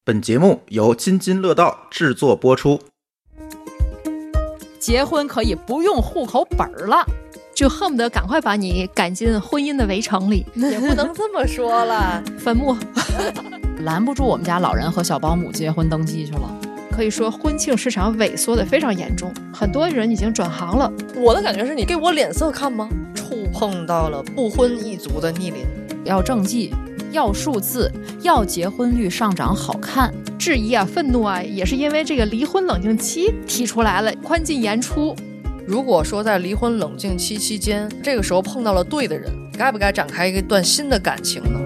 本节目由津津乐道制作播出。 结婚可以不用户口本了， 就恨不得赶快把你赶进婚姻的围城里。 也不能这么说了， 坟墓拦不住我们家老人和小保姆结婚登记去了。 可以说婚庆市场萎缩的非常严重，很多人已经转行了。 我的感觉是你给我脸色看吗？触碰到了不婚一族的逆鳞。 要政绩，要数字，要结婚率上涨好看。 质疑啊，愤怒啊，也是因为这个离婚冷静期提出来了，宽进严出。 如果说在离婚冷静期期间，这个时候碰到了对的人，该不该展开一段新的感情呢？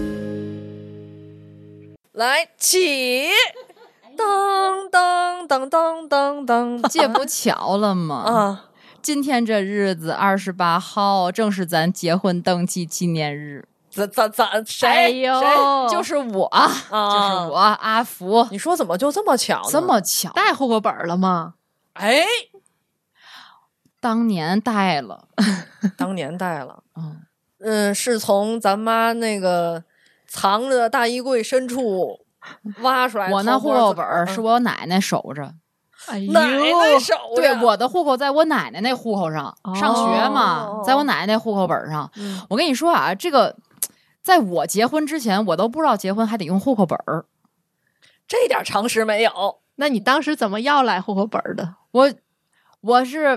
来，起！当当当当当当， 这不巧了吗？ 啊！ 今天这日子28号，正是咱结婚登记纪念日。 咱谁？ 哎呦， 谁？ 就是我，就是我阿福。 你说怎么就这么巧呢？ 这么巧？ 带户口本了吗？ 哎， 当年带了， 当年带了。是从咱妈那个藏着大衣柜深处挖出来。 我那户口本是我奶奶守着。 哎呦， 奶奶守着。 对，我的户口在我奶奶那户口上，上学嘛，在我奶奶那户口本上。我跟你说啊，这个在我结婚之前，我都不知道结婚还得用户口本儿， 这点常识没有。 那你当时怎么要来户口本的？ 我是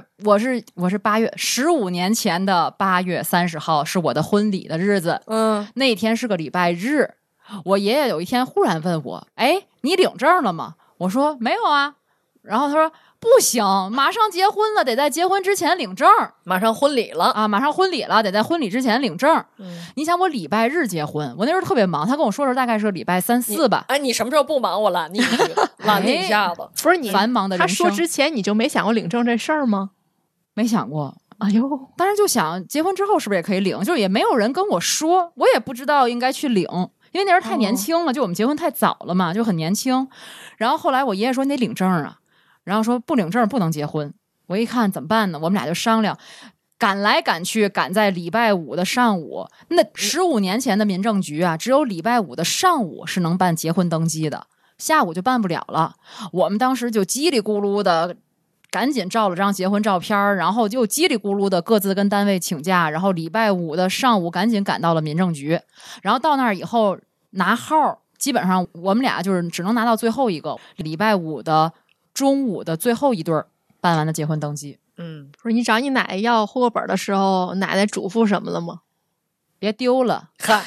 8月15年前的8月30号是我的婚礼的日子。那天是个礼拜日。我爷爷有一天忽然问我：“哎，你领证了吗？”我说：“没有啊。”然后他说：“不行，马上结婚了，得在结婚之前领证。 马上婚礼了啊，马上婚礼了，得在婚礼之前领证。你想我礼拜日结婚，我那时候特别忙，他跟我说的大概是礼拜3、4吧。 哎，你什么时候不忙？我拦你一句，拦你一下子。 不是你繁忙的人生。 他说之前你就没想过领证这事儿吗？ 没想过。 哎呦， 当然就想结婚之后是不是也可以领，就是也没有人跟我说，我也不知道应该去领。因为那时候太年轻了，就我们结婚太早了嘛，就很年轻。然后后来我爷爷说你得领证啊，然后说不领证不能结婚。我一看怎么办呢？我们俩就商量，赶来赶去，赶在礼拜5的上午。那15年前的民政局啊，只有礼拜5的上午是能办结婚登记的，下午就办不了了。我们当时就叽里咕噜的赶紧照了张结婚照片，然后就叽里咕噜的各自跟单位请假，然后礼拜5的上午赶紧赶到了民政局。然后到那儿以后拿号，基本上我们俩就是只能拿到最后一个。礼拜5的中午的最后一对办完了结婚登记。 不是你找你奶奶要户口本的时候，奶奶嘱咐什么了吗？ 别丢了。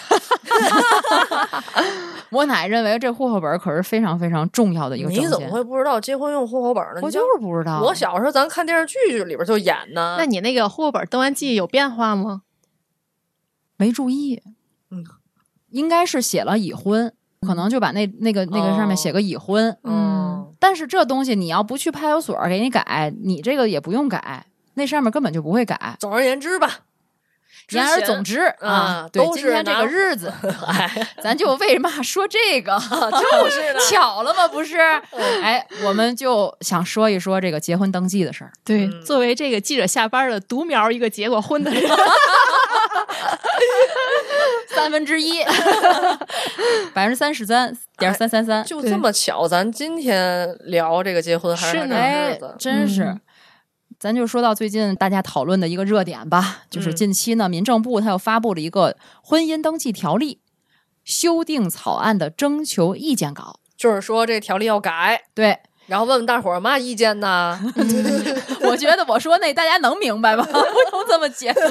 我奶认为这户口本可是非常非常重要的一个证件。 你怎么会不知道结婚用户口本呢？ 我就是不知道。 我小时候咱看电视剧里边就演呢。 那你那个户口本登完记有变化吗？ 没注意。应该是写了已婚，可能就把那个上面写个已婚。但是这东西你要不去派出所给你改，你这个也不用改，那上面根本就不会改。 总而言之吧， 言而总之啊，对，今天这个日子，咱就为什么说这个？ 就是巧了吗？不是？哎，我们就想说一说这个结婚登记的事儿。 对，作为这个记者下班的独苗一个结过婚的人 1/3，33.333， 就这么巧，咱今天聊这个结婚还是这个日子， 真是。咱就说到最近大家讨论的一个热点吧，就是近期呢，民政部它又发布了一个婚姻登记条例修订草案的征求意见稿， 就是说这条例要改。 对， 然后问问大伙儿嘛意见呢？ 我觉得我说那大家能明白吧？不用这么解读。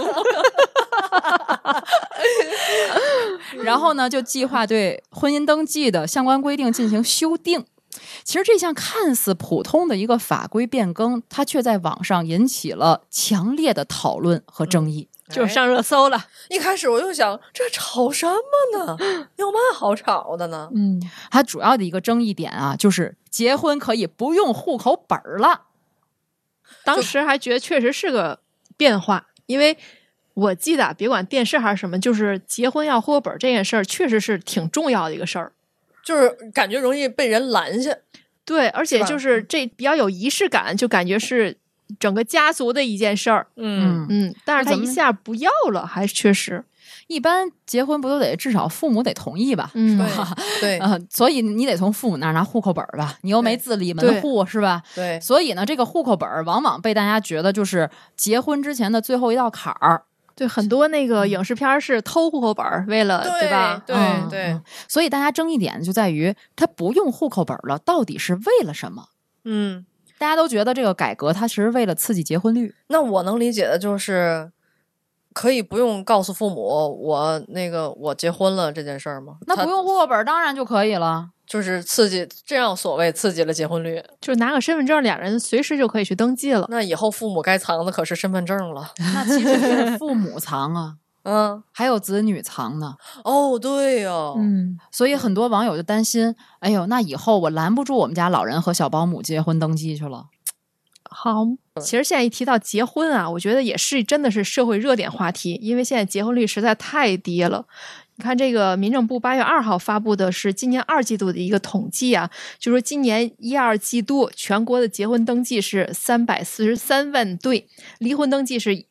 然后呢，就计划对婚姻登记的相关规定进行修订。其实这项看似普通的一个法规变更，它却在网上引起了强烈的讨论和争议， 就是上热搜了。 一开始我就想，这吵什么呢？有嘛好吵的呢？ 它主要的一个争议点啊，就是结婚可以不用户口本了。 当时还觉得确实是个变化，因为我记得别管电视还是什么，就是结婚要户口本这件事儿，确实是挺重要的一个事儿。 就是感觉容易被人拦下。 对，而且就是这比较有仪式感，就感觉是整个家族的一件事儿。但是他一下不要了，还确实一般结婚不都得至少父母得同意吧？ 嗯， 对所以你得从父母那儿拿户口本吧，你又没自立门户是吧？ 对， 所以呢，这个户口本往往被大家觉得就是结婚之前的最后一道坎儿。 对，很多那个影视片是偷户口本为了对吧？ 对， 所以大家争议点就在于他不用户口本了，到底是为了什么？大家都觉得这个改革它其实为了刺激结婚率。 那我能理解的就是可以不用告诉父母我结婚了这件事儿吗？ 那不用户口本当然就可以了， 就是刺激，这样所谓刺激了结婚率， 就拿个身份证，俩人随时就可以去登记了。 那以后父母该藏的可是身份证了。 那其实是父母藏啊，还有子女藏呢。 哦，对哦， 所以很多网友就担心，哎呦，那以后我拦不住我们家老人和小保姆结婚登记去了。 好，其实现在一提到结婚啊，我觉得也是真的是社会热点话题，因为现在结婚率实在太低了。你看这个民政部8月2号发布的是今年2季度的一个统计啊，就说今年1、2季度全国的结婚登记是343万对，离婚登记是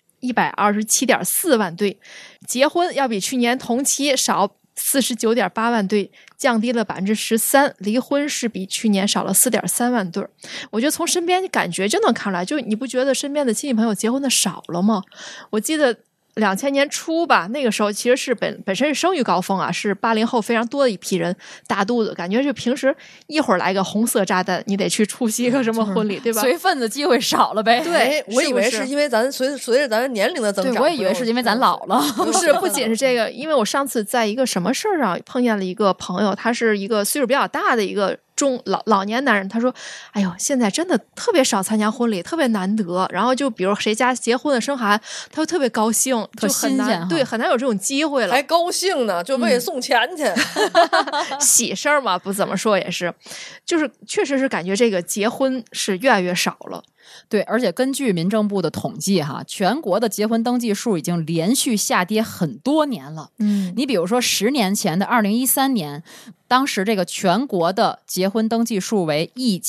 127.4万对，结婚要比去年同期少49.8万对，降低了13%，离婚是比去年少了4.3万对。我觉得从身边感觉就能看出来，就你不觉得身边的亲戚朋友结婚的少了吗？我记得2000年初吧，那个时候其实是本身是生育高峰啊，是80后非常多的一批人，大肚子，感觉就平时一会儿来个红色炸弹，你得去出席个什么婚礼，对吧？ 随份子机会少了呗。 对，我以为是因为咱随着咱年龄的增长， 对，我也以为是因为咱老了。 不是，不仅是这个，因为我上次在一个什么事儿上碰见了一个朋友，他是一个岁数比较大的一个老年男人，他说：“哎呦，现在真的特别少参加婚礼，特别难得。然后就比如谁家结婚了生孩子，他就特别高兴， 特新鲜， 对，很难有这种机会了， 还高兴呢，就为送钱去， 喜事儿嘛，不怎么说也是，就是确实是感觉这个结婚是越来越少了。” 对，而且根据民政部的统计哈，全国的结婚登记数已经连续下跌很多年了。你比如说10年前的2013年，当时这个全国的结婚登记数为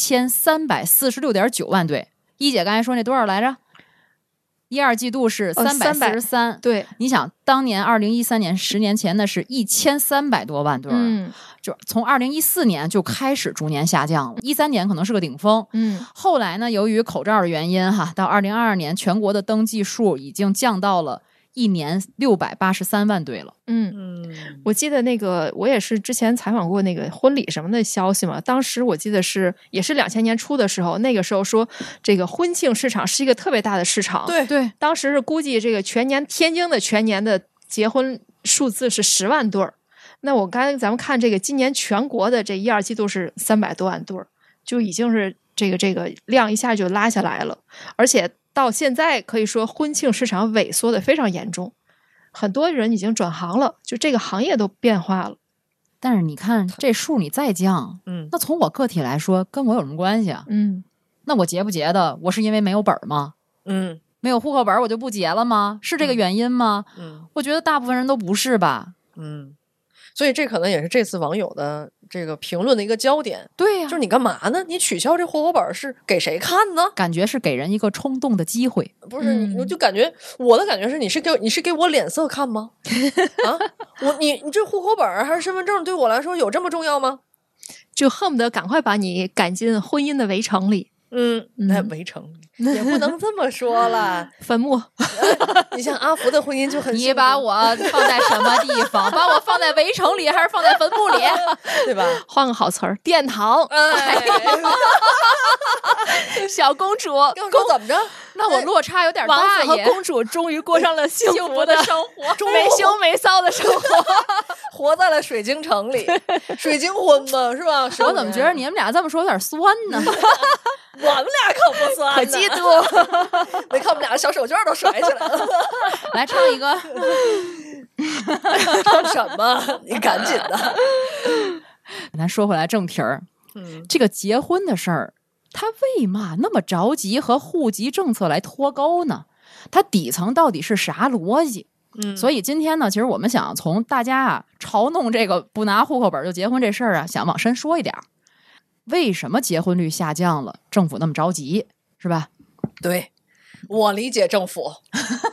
1346.9万对。一姐刚才说那多少来着？1、2季度是343， 对， 你想当年2013年10年前那是1300多万对，就从2014年就开始逐年下降了，13年可能是个顶峰，后来呢，由于口罩的原因哈，到2022年全国的登记数已经降到了1年683万对了。 我记得那个我也是之前采访过那个婚礼什么的消息嘛，当时我记得也是2000年初的时候，那个时候说这个婚庆市场是一个特别大的市场， 对， 当时是估计这个天津的全年的结婚数字是10万对儿。那我刚才咱们看这个今年全国的这1、2季度是300多万对儿，就已经是这个量一下就拉下来了，而且到现在可以说婚庆市场萎缩的非常严重，很多人已经转行了，就这个行业都变化了。 但是你看这数你再降，那从我个体来说跟我有什么关系啊？那我结不结的，我是因为没有本吗？没有户口本我就不结了吗？是这个原因吗？我觉得大部分人都不是吧。 所以这可能也是这次网友的这个评论的一个焦点。 对呀， 就是你干嘛呢？你取消这户口本是给谁看呢？ 感觉是给人一个冲动的机会。 不是，我就感觉我的感觉是你是给我脸色看吗？啊，你这户口本还是身份证对我来说有这么重要吗？ 就恨不得赶快把你赶进婚姻的围城里。 那围城也不能这么说了， 坟墓。 你像阿福的婚姻就很幸福， 你把我放在什么地方？把我放在围城里，还是放在坟墓里？ 对吧？ 换个好词儿，殿堂。小公主， 怎么着？ 那我落差有点大。 王子和公主终于过上了幸福的生活， 没羞没臊的生活， 活在了水晶城里，水晶婚嘛，是吧？ 我怎么觉得你们俩这么说有点酸呢？ 我们俩可不酸， 可嫉妒。 没看我们俩的小手绢都甩起来了。 来唱一个， 唱什么？你赶紧的。 咱说回来正题儿，这个结婚的事儿，他为嘛那么着急和户籍政策来脱钩呢？它底层到底是啥逻辑？所以今天呢，其实我们想从大家嘲弄这个不拿户口本就结婚这事儿想往深说一点。为什么结婚率下降了？政府那么着急，是吧？ 对，我理解政府。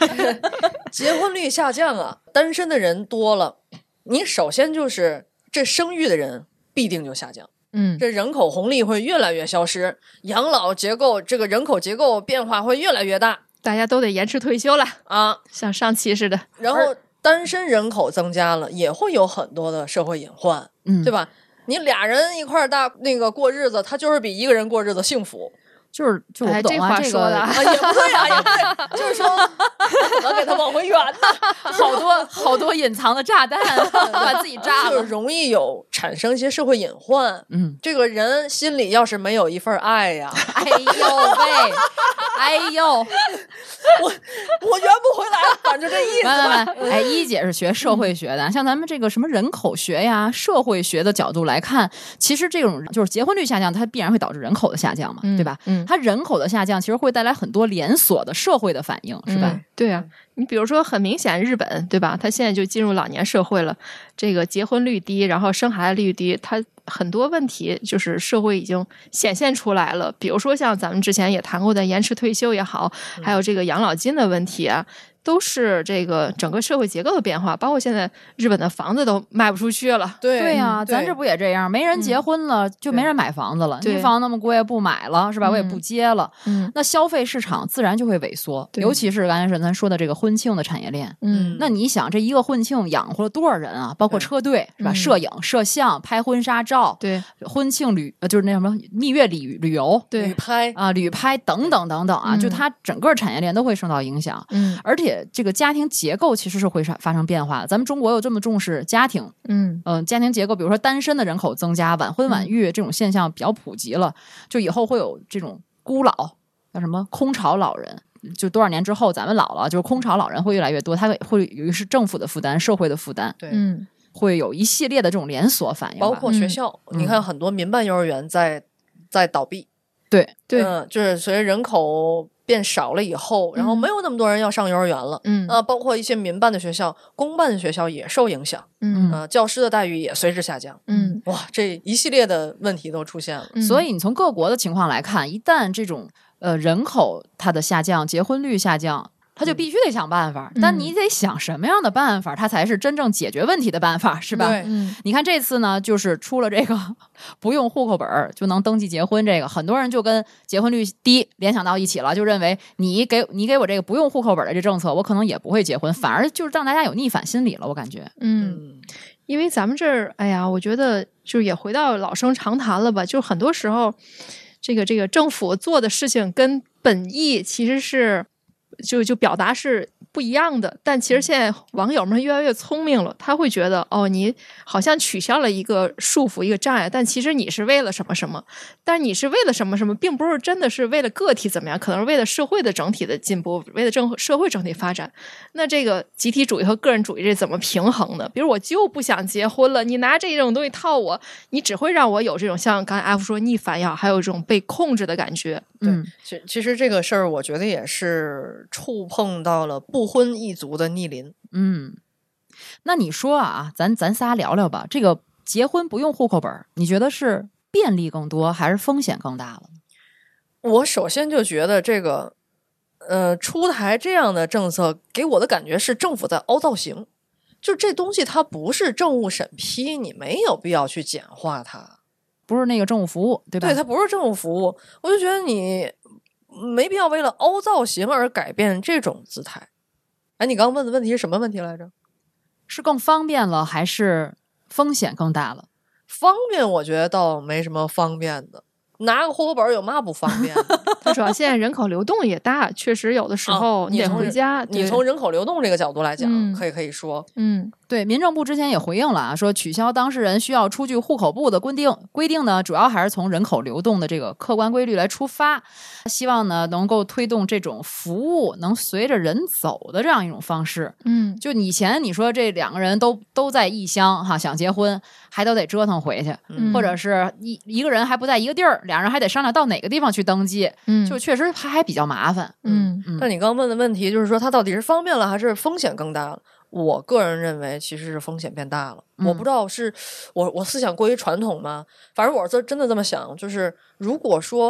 结婚率下降啊，单身的人多了，你首先就是这生育的人必定就下降。这人口红利会越来越消失，养老结构这个人口结构变化会越来越大， 大家都得延迟退休了啊， 像上期似的。 然后单身人口增加了，也会有很多的社会隐患，对吧？你俩人一块过日子，他就是比一个人过日子幸福。 就我不懂这话说的也不对啊，也不对，就是说怎么给他往回圆呢？ 好多隐藏的炸弹，把自己炸了， 就是容易产生一些社会隐患。这个人心里要是没有一份爱呀， 哎呦喂，哎呦， 我圆不回来，反正这意思。 哎，一姐是学社会学的，像咱们这个什么人口学呀、社会学的角度来看，其实这种就是结婚率下降，它必然会导致人口的下降嘛，对吧？它人口的下降其实会带来很多连锁的社会的反应，是吧？ 对啊，你比如说很明显日本，对吧？它现在就进入老年社会了，这个结婚率低，然后生孩子率低，它很多问题就是社会已经显现出来了。比如说像咱们之前也谈过的延迟退休也好，还有这个养老金的问题啊，都是这个整个社会结构的变化，包括现在日本的房子都卖不出去了。 对呀，咱这不也这样？没人结婚了，就没人买房子了。你房那么贵，不买了是吧？我也不接了。那消费市场自然就会萎缩，尤其是刚才咱说的这个婚庆的产业链。那你想，这一个婚庆养活了多少人啊？包括车队是吧？摄影、摄像、拍婚纱照， 对， 婚庆就是那什么蜜月旅游， 对， 旅拍等等等等啊，就它整个产业链都会受到影响。而且这个家庭结构其实是会发生变化的。咱们中国又这么重视家庭，家庭结构，比如说单身的人口增加，晚婚晚育这种现象比较普及了，就以后会有这种孤老，叫什么空巢老人。就多少年之后，咱们老了，就是空巢老人会越来越多，它会由于是政府的负担、社会的负担， 对， 会有一系列的这种连锁反应， 包括学校，你看很多民办幼儿园在倒闭， 对， 就是随着人口变少了以后，然后没有那么多人要上幼儿园了，包括一些民办的学校、公办的学校也受影响，教师的待遇也随之下降，哇，这一系列的问题都出现了。 所以你从各国的情况来看，一旦这种人口它的下降，结婚率下降，他就必须得想办法，但你得想什么样的办法，它才是真正解决问题的办法，是吧？你看这次呢，就是出了这个不用户口本就能登记结婚，这个很多人就跟结婚率低联想到一起了，就认为你给我这个不用户口本的这政策，我可能也不会结婚，反而就是让大家有逆反心理了，我感觉。 因为咱们这儿，哎呀，我觉得就也回到老生常谈了吧，就很多时候这个政府做的事情跟本意其实是就表达是不一样的，但其实现在网友们越来越聪明了，他会觉得你好像取消了一个束缚、一个障碍，但其实你是为了什么什么，但是你是为了什么什么，并不是真的是为了个体怎么样，可能是为了社会的整体的进步，为了社会整体发展。那这个集体主义和个人主义这怎么平衡呢？比如我就不想结婚了，你拿这种东西套我，你只会让我有这种像刚才 F 说逆反呀，还有这种被控制的感觉。 其实这个事儿，我觉得也是触碰到了不婚一族的逆鳞。 那你说啊，咱仨聊聊吧。这个结婚不用户口本，你觉得是便利更多，还是风险更大了？ 我首先就觉得这个，出台这样的政策，给我的感觉是政府在凹造型。就这东西它不是政务审批，你没有必要去简化它。 不是那个政务服务，对吧？ 对，它不是政务服务，我就觉得你没必要为了凹造型而改变这种姿态。哎，你刚问的问题是什么问题来着？ 是更方便了，还是风险更大了？ 方便，我觉得倒没什么方便的。拿个户口本有嘛不方便的？ 它主要现在人口流动也大，确实有的时候你得回家。 你从人口流动这个角度来讲，可以说， 对，民政部之前也回应了啊，说取消当事人需要出具户口簿的规定呢，主要还是从人口流动的这个客观规律来出发，希望呢能够推动这种服务能随着人走的这样一种方式。就以前你说这两个人都在异乡哈，想结婚还都得折腾回去，或者是一个人还不在一个地儿，两人还得商量到哪个地方去登记，就确实还比较麻烦。 但你刚问的问题就是说，它到底是方便了还是风险更大了？我个人认为其实是风险变大了。我不知道是我思想过于传统吗？反正我真的这么想，就是如果说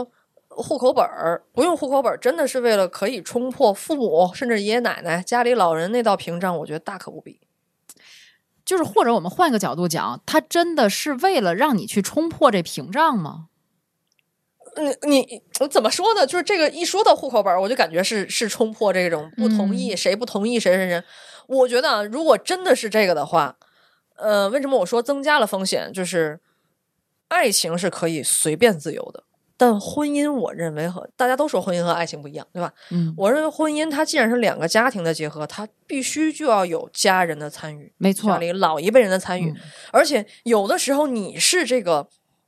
户口本儿，不用户口本儿，真的是为了可以冲破父母甚至爷爷奶奶家里老人那道屏障，我觉得大可不必。 就是或者我们换一个角度讲，它真的是为了让你去冲破这屏障吗？ 你怎么说呢？就是这个一说到户口本，我就感觉是冲破这种不同意，谁不同意谁。我觉得啊，如果真的是这个的话，为什么我说增加了风险？就是爱情是可以随便自由的，但婚姻我认为大家都说婚姻和爱情不一样，对吧？我认为婚姻它既然是两个家庭的结合，它必须就要有家人的参与， 没错， 家里老一辈人的参与，而且有的时候你是这个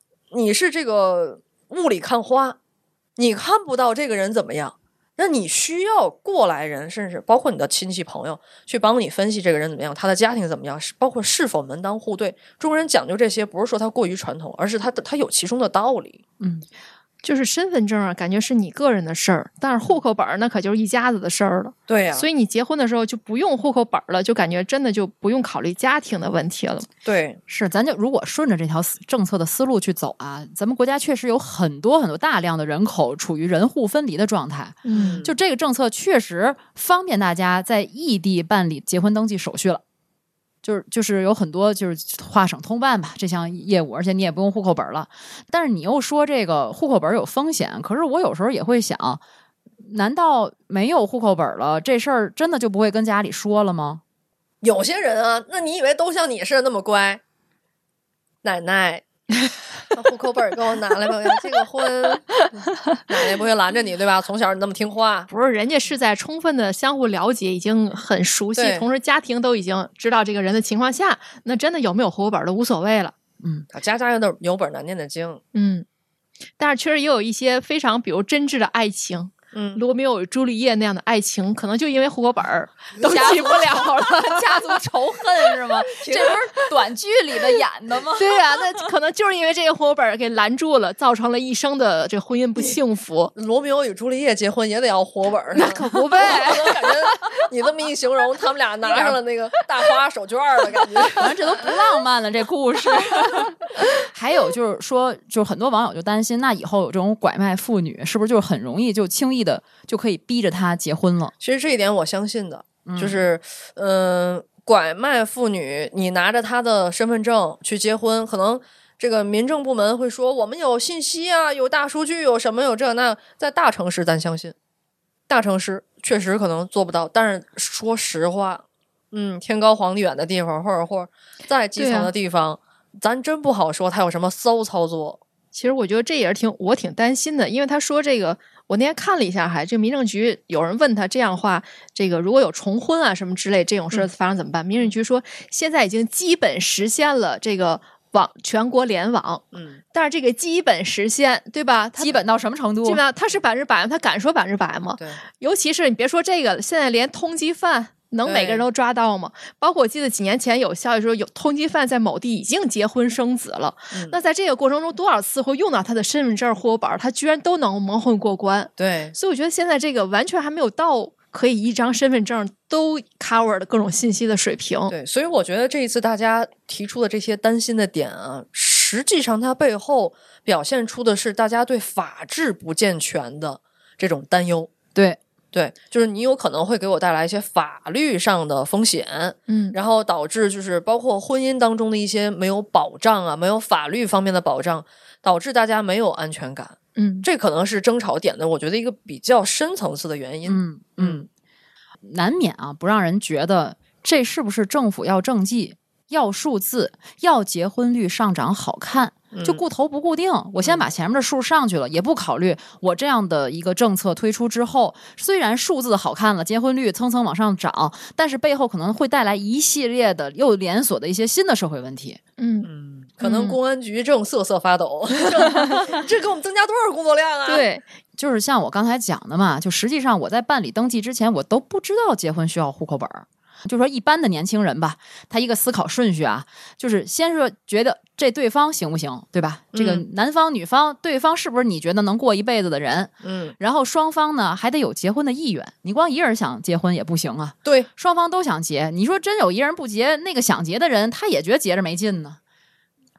雾里看花，你看不到这个人怎么样，那你需要过来人，甚至包括你的亲戚朋友去帮你分析这个人怎么样，他的家庭怎么样，包括是否门当户对。中国人讲究这些，不是说他过于传统，而是他有其中的道理。 就是身份证啊，感觉是你个人的事儿，但是户口本那可就是一家子的事儿了。 对呀， 所以你结婚的时候就不用户口本了，就感觉真的就不用考虑家庭的问题了。 对， 是，咱就如果顺着这条政策的思路去走啊，咱们国家确实有很多大量的人口处于人户分离的状态。就这个政策确实方便大家在异地办理结婚登记手续了。就是有很多就是跨省通办吧这项业务，而且你也不用户口本了。但是你又说这个户口本有风险，可是我有时候也会想，难道没有户口本了，这事儿真的就不会跟家里说了吗？ 有些人啊，那你以为都像你似的那么乖？奶奶，户口本给我拿来吧，我要结个婚。奶奶不会拦着你，对吧？从小你那么听话。 不是，人家是在充分的相互了解，已经很熟悉，同时家庭都已经知道这个人的情况下，那真的有没有户口本都无所谓了。 家有本难念的经。 但是确实也有一些非常比如真挚的爱情。罗密欧与朱丽叶那样的爱情，可能就因为户口本都起不了了， 家族仇恨是吗？这不是短剧里的演的吗？ 对啊，那可能就是因为这个户口本给拦住了，造成了一生的这婚姻不幸福。 罗密欧与朱丽叶结婚也得要户口本， 那可不呗。 我感觉你这么一形容，他们俩拿上了那个大花手绢的感觉， 反正这都不浪漫了，这故事。还有就是说，就很多网友就担心，那以后有这种拐卖妇女，是不是就很容易就轻易的就可以逼着她结婚了？ 其实这一点我相信的，就是拐卖妇女，你拿着她的身份证去结婚，可能这个民政部门会说我们有信息啊，有大数据，有什么有这那，在大城市咱相信，大城市确实可能做不到，但是说实话，天高皇帝远的地方，或者再基层的地方，咱真不好说他有什么骚操作。 其实我觉得这也是我挺担心的，因为他说这个，我那天看了一下，这民政局有人问他这样的话，这个如果有重婚啊什么之类这种事发生怎么办？民政局说现在已经基本实现了这个全国联网，但是这个基本实现，对吧？ 基本到什么程度？ 基本上它是100%，他敢说100%吗？ 对， 尤其是你别说这个，现在连通缉犯。能每个人都抓到吗？包括我记得几年前有消息说，有通缉犯在某地已经结婚生子了。那在这个过程中，多少次会用到他的身份证、户口本，他居然都能蒙混过关。 对， 所以我觉得现在这个完全还没有到可以一张身份证都 cover 的各种信息的水平。 对，所以我觉得这一次大家提出的这些担心的点啊，实际上它背后表现出的是大家对法治不健全的这种担忧。对，就是你有可能会给我带来一些法律上的风险，然后导致就是包括婚姻当中的一些没有保障啊，没有法律方面的保障，导致大家没有安全感。这可能是争吵点的，我觉得一个比较深层次的原因。 难免啊，不让人觉得这是不是政府要政绩、要数字、要结婚率上涨好看。就顾头不顾腚，我先把前面的数上去了，也不考虑我这样的一个政策推出之后，虽然数字好看了，结婚率蹭蹭往上涨，但是背后可能会带来一系列的又连锁的一些新的社会问题。 可能公安局正瑟瑟发抖，这给我们增加多少工作量啊？ 对，就是像我刚才讲的嘛，就实际上我在办理登记之前，我都不知道结婚需要户口本。就说一般的年轻人吧，他一个思考顺序啊，就是先说觉得这对方行不行，对吧？这个男方女方对方是不是你觉得能过一辈子的人？然后双方呢还得有结婚的意愿，你光一人想结婚也不行啊。 对， 双方都想结，你说真有一人不结，那个想结的人他也觉得结着没劲呢。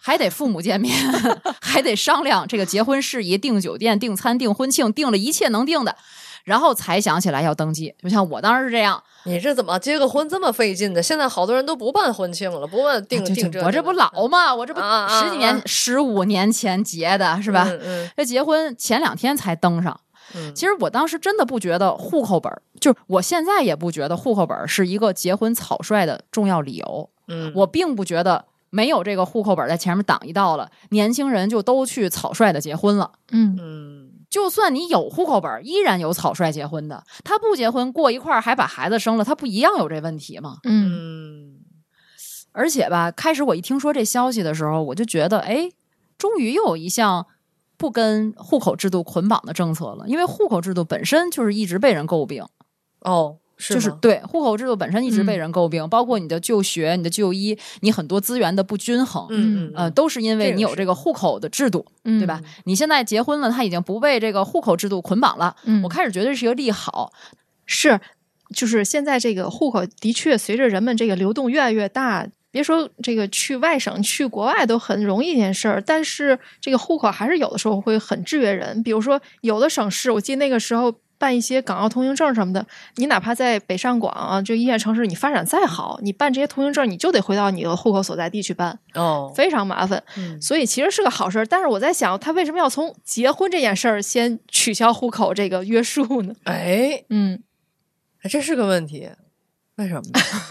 还得父母见面，还得商量这个结婚事宜，订酒店、订餐、订婚庆，订了一切能订的，然后才想起来要登记。就像我当时是这样。 你这怎么结个婚这么费劲的？现在好多人都不办婚庆了，不办订这。 我这不老吗？我这不10几年、15年前结的是吧？这结婚前2天才登上。其实我当时真的不觉得户口本，就是我现在也不觉得户口本是一个结婚草率的重要理由。我并不觉得没有这个户口本在前面挡一道了，年轻人就都去草率的结婚了。就算你有户口本，依然有草率结婚的。他不结婚，过一块儿还把孩子生了，他不一样有这问题吗？而且吧，开始我一听说这消息的时候，我就觉得，哎，终于又有一项不跟户口制度捆绑的政策了。因为户口制度本身就是一直被人诟病。就是对户口制度本身一直被人诟病，包括你的就学、你的就医，你很多资源的不均衡，都是因为你有这个户口的制度，对吧？你现在结婚了，他已经不被这个户口制度捆绑了，我开始觉得这是一个利好。 是，就是现在这个户口的确随着人们这个流动越来越大，别说这个去外省、去国外都很容易一件事儿，但是这个户口还是有的时候会很制约人。比如说有的省市，我记得那个时候办一些港澳通行证什么的，你哪怕在北上广啊，就一线城市，你发展再好，你办这些通行证，你就得回到你的户口所在地去办，非常麻烦。所以其实是个好事，但是我在想，他为什么要从结婚这件事儿先取消户口这个约束呢？ 这是个问题，为什么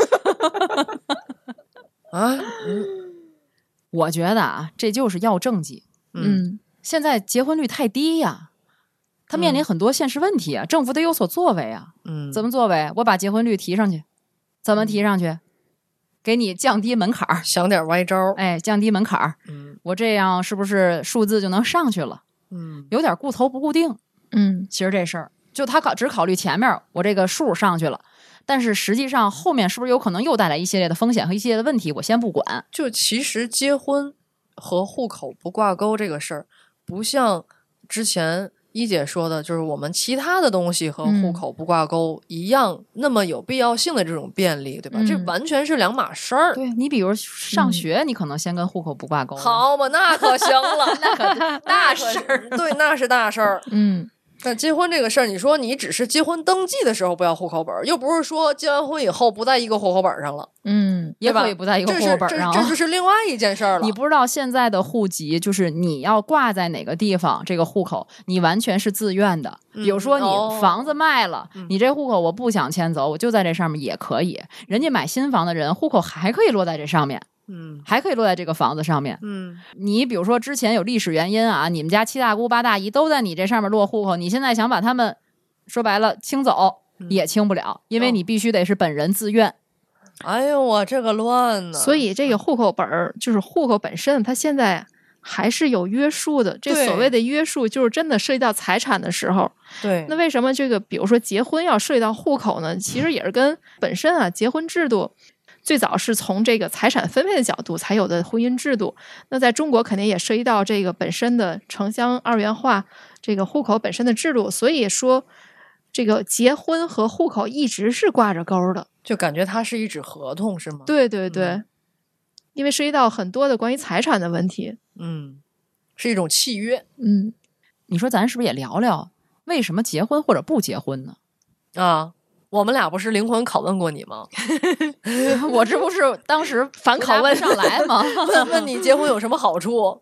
呢？ 我觉得啊，这就是要政绩。现在结婚率太低呀。他面临很多现实问题啊，政府得有所作为啊。怎么作为？我把结婚率提上去，怎么提上去？给你降低门槛， 想点歪招。 降低门槛。我这样是不是数字就能上去了？有点顾头不顾腚。其实这事儿就他只考虑前面我这个数上去了，但是实际上后面是不是有可能又带来一系列的风险和一系列的问题？我先不管。 就其实结婚和户口不挂钩这个事儿，不像之前一姐说的，就是我们其他的东西和户口不挂钩一样，那么有必要性的这种便利，对吧？这完全是两码事儿。 对，你比如上学，你可能先跟户口不挂钩。 好嘛，那可行了， 那可大事儿。 对，那是大事儿。但结婚这个事儿，你说你只是结婚登记的时候不要户口本，又不是说结完婚以后不在一个户口本上了。 也可以不在一个户口本上。 这就是另外一件事儿了。 你不知道现在的户籍，就是你要挂在哪个地方，这个户口你完全是自愿的。比如说你房子卖了，你这户口我不想迁走，我就在这上面也可以。人家买新房的人，户口还可以落在这上面。还可以落在这个房子上面。你比如说之前有历史原因啊，你们家7大姑8大姨都在你这上面落户口，你现在想把他们说白了清走，也清不了，因为你必须得是本人自愿。 哎呦，我这个乱呢。 所以这个户口本就是户口本身，它现在还是有约束的。这所谓的约束，就是真的涉及到财产的时候。 对。 那为什么这个比如说结婚要涉及到户口呢？其实也是跟本身啊结婚制度。最早是从这个财产分配的角度才有的婚姻制度，那在中国肯定也涉及到这个本身的城乡2元化，这个户口本身的制度，所以说这个结婚和户口一直是挂着钩的， 就感觉它是一纸合同是吗？ 对对对，因为涉及到很多的关于财产的问题， 是一种契约。 你说咱是不是也聊聊为什么结婚或者不结婚呢？ 我们俩不是灵魂拷问过你吗？ 我这不是当时反拷问上来吗？ 问你结婚有什么好处？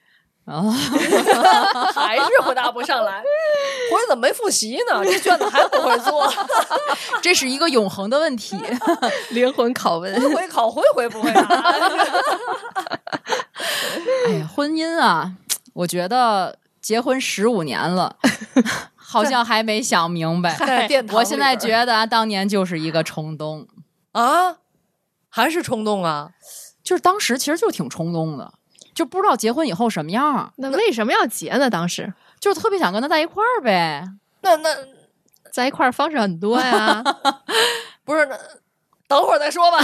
还是回答不上来。回怎么没复习呢？这卷子还不会做。 这是一个永恒的问题。 灵魂拷问， 回考回不会答。 哎呀，婚姻啊，我觉得结婚15年了。好像还没想明白。我现在觉得当年就是一个冲动啊，还是冲动啊？ 就是当时其实就挺冲动的，就不知道结婚以后什么样。 那为什么要结呢？当时就特别想跟他在一块儿呗。 那在一块儿方式很多呀。 不是，等会儿再说吧。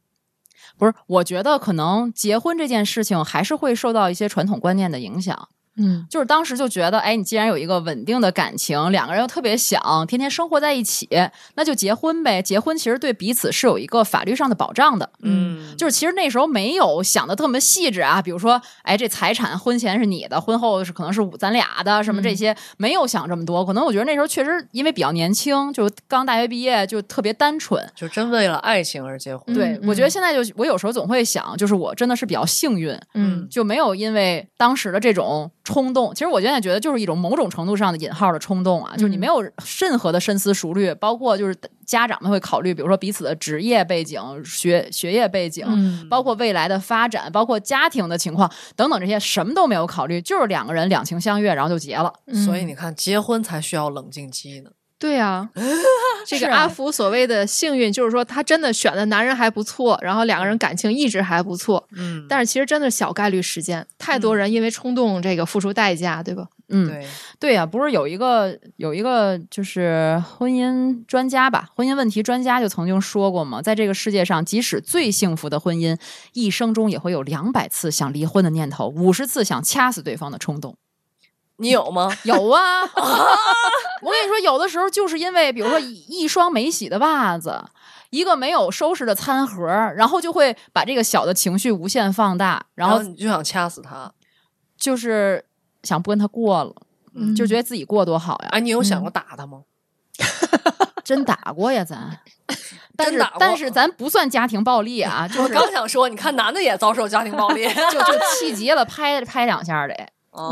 不是，我觉得可能结婚这件事情还是会受到一些传统观念的影响。 就是当时就觉得，哎，你既然有一个稳定的感情，两个人又特别想天天生活在一起，那就结婚呗。结婚其实对彼此是有一个法律上的保障的。就是其实那时候没有想的特别细致啊，比如说，哎，这财产婚前是你的，婚后可能是咱俩的，什么这些没有想这么多。可能我觉得那时候确实因为比较年轻，就刚大学毕业，就特别单纯， 就真为了爱情而结婚。 对，我觉得现在我有时候总会想，就是我真的是比较幸运，就没有因为当时的这种冲动。其实我现在觉得就是一种某种程度上的引号的冲动啊，就是你没有任何的深思熟虑，包括就是家长们会考虑，比如说彼此的职业背景、学业背景，包括未来的发展，包括家庭的情况等等，这些什么都没有考虑，就是两个人两情相悦，然后就结了。 所以你看，结婚才需要冷静期呢。 对啊，这个阿福所谓的幸运，就是说他真的选的男人还不错，然后两个人感情一直还不错。但是其实真的小概率事件，太多人因为冲动这个付出代价，对吧？ 对呀，不是有一个就是婚姻专家吧，婚姻问题专家就曾经说过嘛，在这个世界上，即使最幸福的婚姻，一生中也会有200次想离婚的念头，50次想掐死对方的冲动。 你有吗？ 有啊！我跟你说，有的时候就是因为，比如说一双没洗的袜子，一个没有收拾的餐盒，然后就会把这个小的情绪无限放大，然后你就想掐死他， 就是想不跟他过了，就觉得自己过多好呀。 哎，你有想过打他吗？ 真打过呀，咱。但是咱不算家庭暴力啊，就是我刚想说，你看男的也遭受家庭暴力， 就气急了拍2下得。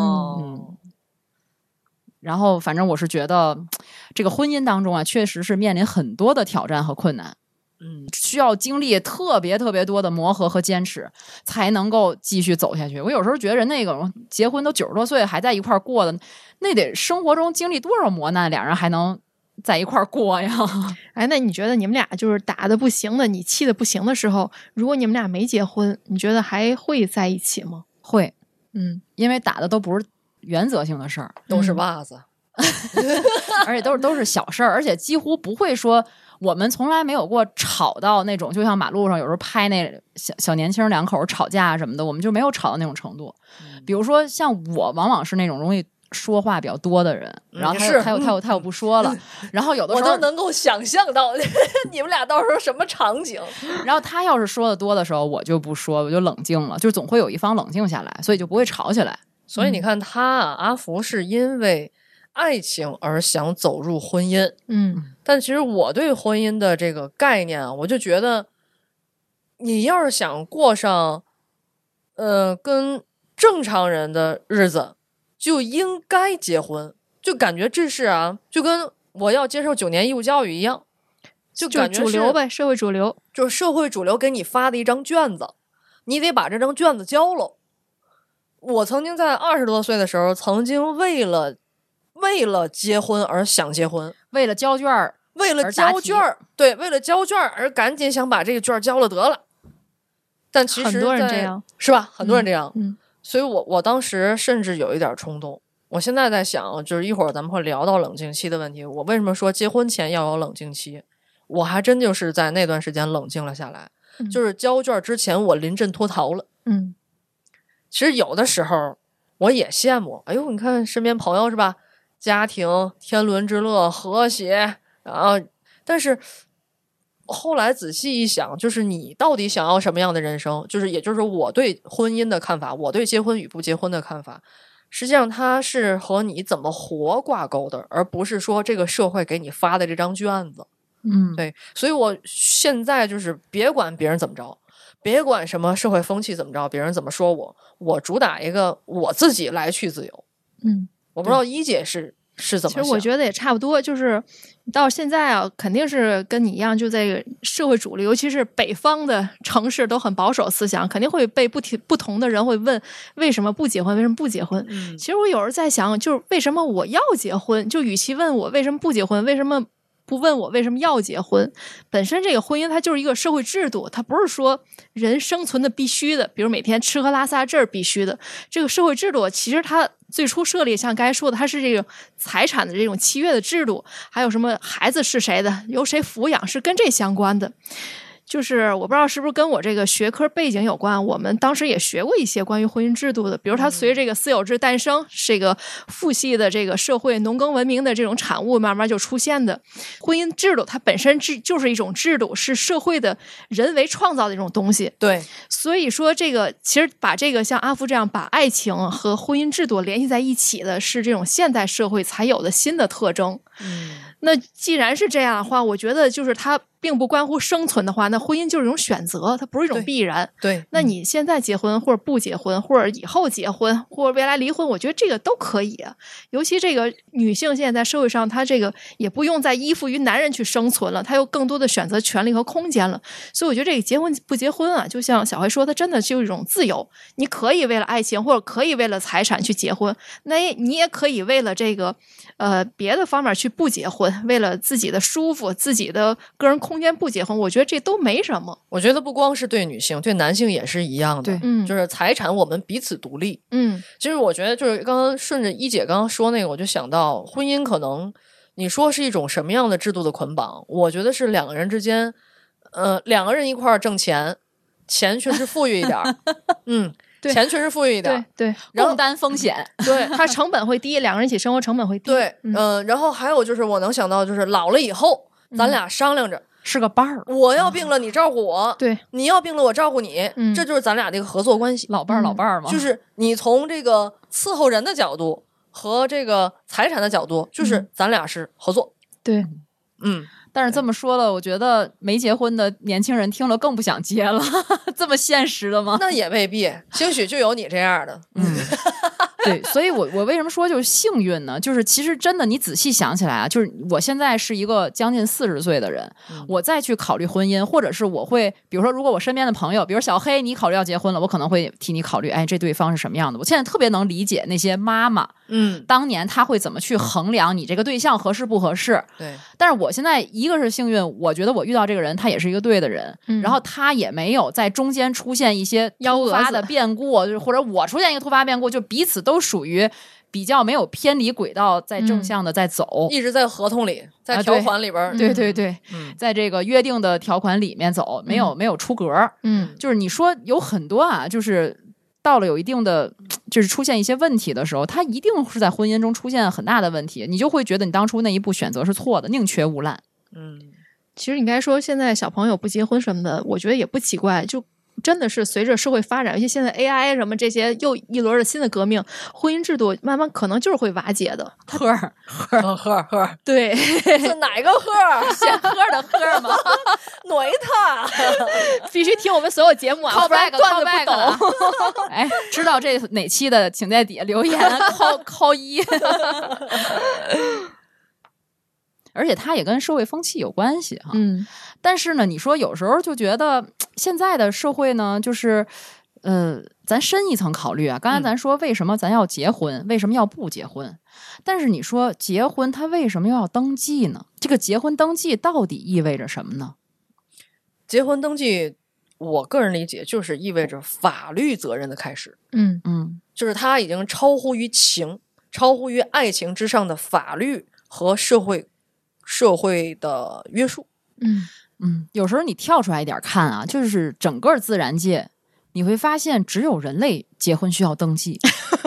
然后反正我是觉得这个婚姻当中啊，确实是面临很多的挑战和困难，需要经历特别特别多的磨合和坚持才能够继续走下去。我有时候觉得人那个结婚都90多岁还在一块过的，那得生活中经历多少磨难，俩人还能在一块过呀？ 哎，那你觉得你们俩就是打的不行的，你气的不行的时候，如果你们俩没结婚，你觉得还会在一起吗？ 会，因为打的都不是原则性的事儿， 都是袜子， 而且都是小事儿，而且几乎不会说，我们从来没有过吵到那种，就像马路上有时候拍那小年轻两口吵架什么的，我们就没有吵到那种程度。比如说像我，往往是那种容易说话比较多的人，然后他又不说了，然后有的时候我都能够想象到你们俩到时候什么场景。 然后他要是说的多的时候，我就不说，我就冷静了，就总会有一方冷静下来，所以就不会吵起来。 所以你看他阿福是因为爱情而想走入婚姻，但其实我对婚姻的这个概念啊，我就觉得你要是想过上跟正常人的日子，就应该结婚，就感觉这是啊，就跟我要接受9年义务教育一样，就感觉主流呗，社会主流， 就是社会主流给你发的一张卷子，你得把这张卷子交了。我曾经在20多岁的时候，曾经为了结婚而想结婚， 为了交卷儿， 对，为了交卷而赶紧想把这个卷交了得了。但其实很多人这样， 是吧？很多人这样，所以我当时甚至有一点冲动。我现在在想，就是一会儿咱们会聊到冷静期的问题。我为什么说结婚前要有冷静期？我还真就是在那段时间冷静了下来，就是交卷之前我临阵脱逃了。其实有的时候我也羡慕，哎呦，你看身边朋友是吧，家庭天伦之乐，和谐，然后但是后来仔细一想，就是你到底想要什么样的人生，就是也就是说我对婚姻的看法，我对结婚与不结婚的看法，实际上它是和你怎么活挂钩的，而不是说这个社会给你发的这张卷子。对，所以我现在就是别管别人怎么着，别管什么社会风气怎么着，别人怎么说我主打一个我自己来去自由。我不知道一姐是怎么想。 其实我觉得也差不多，就是到现在啊，肯定是跟你一样，就在社会主流，尤其是北方的城市都很保守思想，肯定会被不同的人会问为什么不结婚，为什么不结婚。其实我有时候在想，就是为什么我要结婚，就与其问我为什么不结婚，为什么不问我为什么要结婚，本身这个婚姻它就是一个社会制度，它不是说人生存的必须的，比如每天吃喝拉撒这是必须的。这个社会制度其实它最初设立，像刚才说的，它是这个财产的这种契约的制度，还有什么孩子是谁的，由谁抚养，是跟这相关的。 就是我不知道是不是跟我这个学科背景有关，我们当时也学过一些关于婚姻制度的，比如它随着这个私有制诞生，这个父系的这个社会农耕文明的这种产物慢慢就出现的。婚姻制度它本身就是一种制度，是社会的人为创造的一种东西。 对， 所以说这个其实把这个像阿福这样把爱情和婚姻制度联系在一起的，是这种现代社会才有的新的特征。那既然是这样的话，我觉得就是它并不关乎生存的话，那婚姻就是一种选择，它不是一种必然。 对， 那你现在结婚或者不结婚，或者以后结婚，或者未来离婚，我觉得这个都可以。尤其这个女性现在在社会上，她这个也不用再依附于男人去生存了，她有更多的选择权利和空间了。所以我觉得这个结婚不结婚啊，就像小黑说，它真的就是一种自由。你可以为了爱情或者可以为了财产去结婚，那你也可以为了这个别的方面去不结婚，为了自己的舒服、自己的个人空间不结婚，我觉得这都没什么。 我觉得不光是对女性，对男性也是一样的。 对， 就是财产我们彼此独立。其实我觉得就是刚刚顺着一姐刚刚说那个，我就想到婚姻可能你说是一种什么样的制度的捆绑？我觉得是两个人之间，两个人一块儿挣钱，钱确实富裕一点对， 钱确实富裕一点， 对， 共担风险， 对，它成本会低，两个人一起生活成本会低。 对，然后还有就是我能想到就是老了以后，咱俩商量着。 是个伴儿， 我要病了你照顾我， 对， 你要病了我照顾你，这就是咱俩这个合作关系。 老伴儿嘛， 就是你从这个伺候人的角度和这个财产的角度，就是咱俩是合作。 对， 但是这么说了，我觉得没结婚的年轻人听了更不想结了，这么现实的吗？ 那也未必，兴许就有你这样的。 对，所以我为什么说就是幸运呢？就是其实真的你仔细想起来啊，就是我现在是一个将近40岁的人，我再去考虑婚姻，或者是我会比如说如果我身边的朋友，比如小黑你考虑要结婚了，我可能会替你考虑，哎，这对方是什么样的。我现在特别能理解那些妈妈，当年她会怎么去衡量你这个对象合适不合适。 对， 但是我现在一个是幸运，我觉得我遇到这个人他也是一个对的人，然后他也没有在中间出现一些突发的变故，或者我出现一个突发变故，就彼此都属于比较没有偏离轨道，在正向的在走， 一直在合同里，在条款里边， 对，在这个约定的条款里面走，没有出格。就是你说有很多啊，就是到了有一定的就是出现一些问题的时候，他一定是在婚姻中出现很大的问题，你就会觉得你当初那一步选择是错的，宁缺毋滥。 其实应该说现在小朋友不结婚什么的，我觉得也不奇怪，就真的是随着社会发展，尤其现在 AI 什么这些又一轮的新的革命，婚姻制度慢慢可能就是会瓦解的。 呵， 对， 是哪个呵？ 先喝的喝吗？ 哪一他？ 必须听我们所有节目啊，不然段子不懂。 哎，知道这哪期的，请在底下留言扣1。而且它也跟社会风气有关系哈。但是呢，你说有时候就觉得现在的社会呢，就是咱深一层考虑啊。刚才咱说为什么咱要结婚，为什么要不结婚？但是你说结婚，它为什么要登记呢？这个结婚登记到底意味着什么呢？ 结婚登记，我个人理解就是意味着法律责任的开始。就是它已经超乎于情，超乎于爱情之上的法律和社会的约束。 有时候你跳出来一点看啊，就是整个自然界，你会发现只有人类结婚需要登记。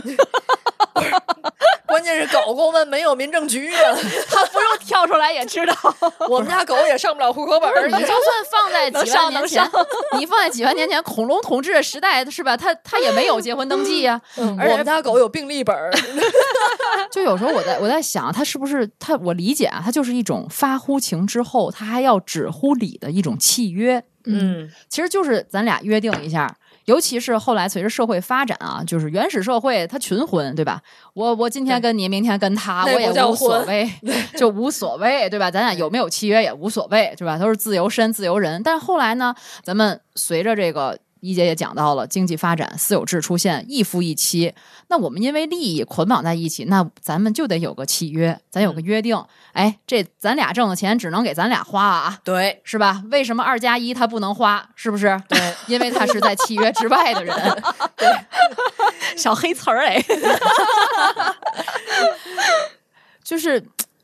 关键是狗狗们没有民政局啊， 他不用跳出来也知道。 我们家狗也上不了户口本。 你就算放在几万年前，你放在几万年前恐龙统治的时代，是吧？他也没有结婚登记呀。 而且我们家狗有病历本。 就有时候我在想，他是不是我理解啊，他就是一种发乎情之后，他还要止乎礼的一种契约。其实就是咱俩约定一下。尤其是后来随着社会发展啊，就是原始社会它群婚，对吧？我今天跟你，明天跟他，我也无所谓，就无所谓，对吧？咱俩有没有契约也无所谓，对吧？都是自由身自由人。但是后来呢，咱们随着这个一姐也讲到了经济发展，私有制出现，一夫一妻，那我们因为利益捆绑在一起，那咱们就得有个契约，咱有个约定。哎，这咱俩挣的钱只能给咱俩花啊， 对， 是吧？为什么2+1他不能花？是不是？ 对， 因为他是在契约之外的人。对，小黑词儿哎，就是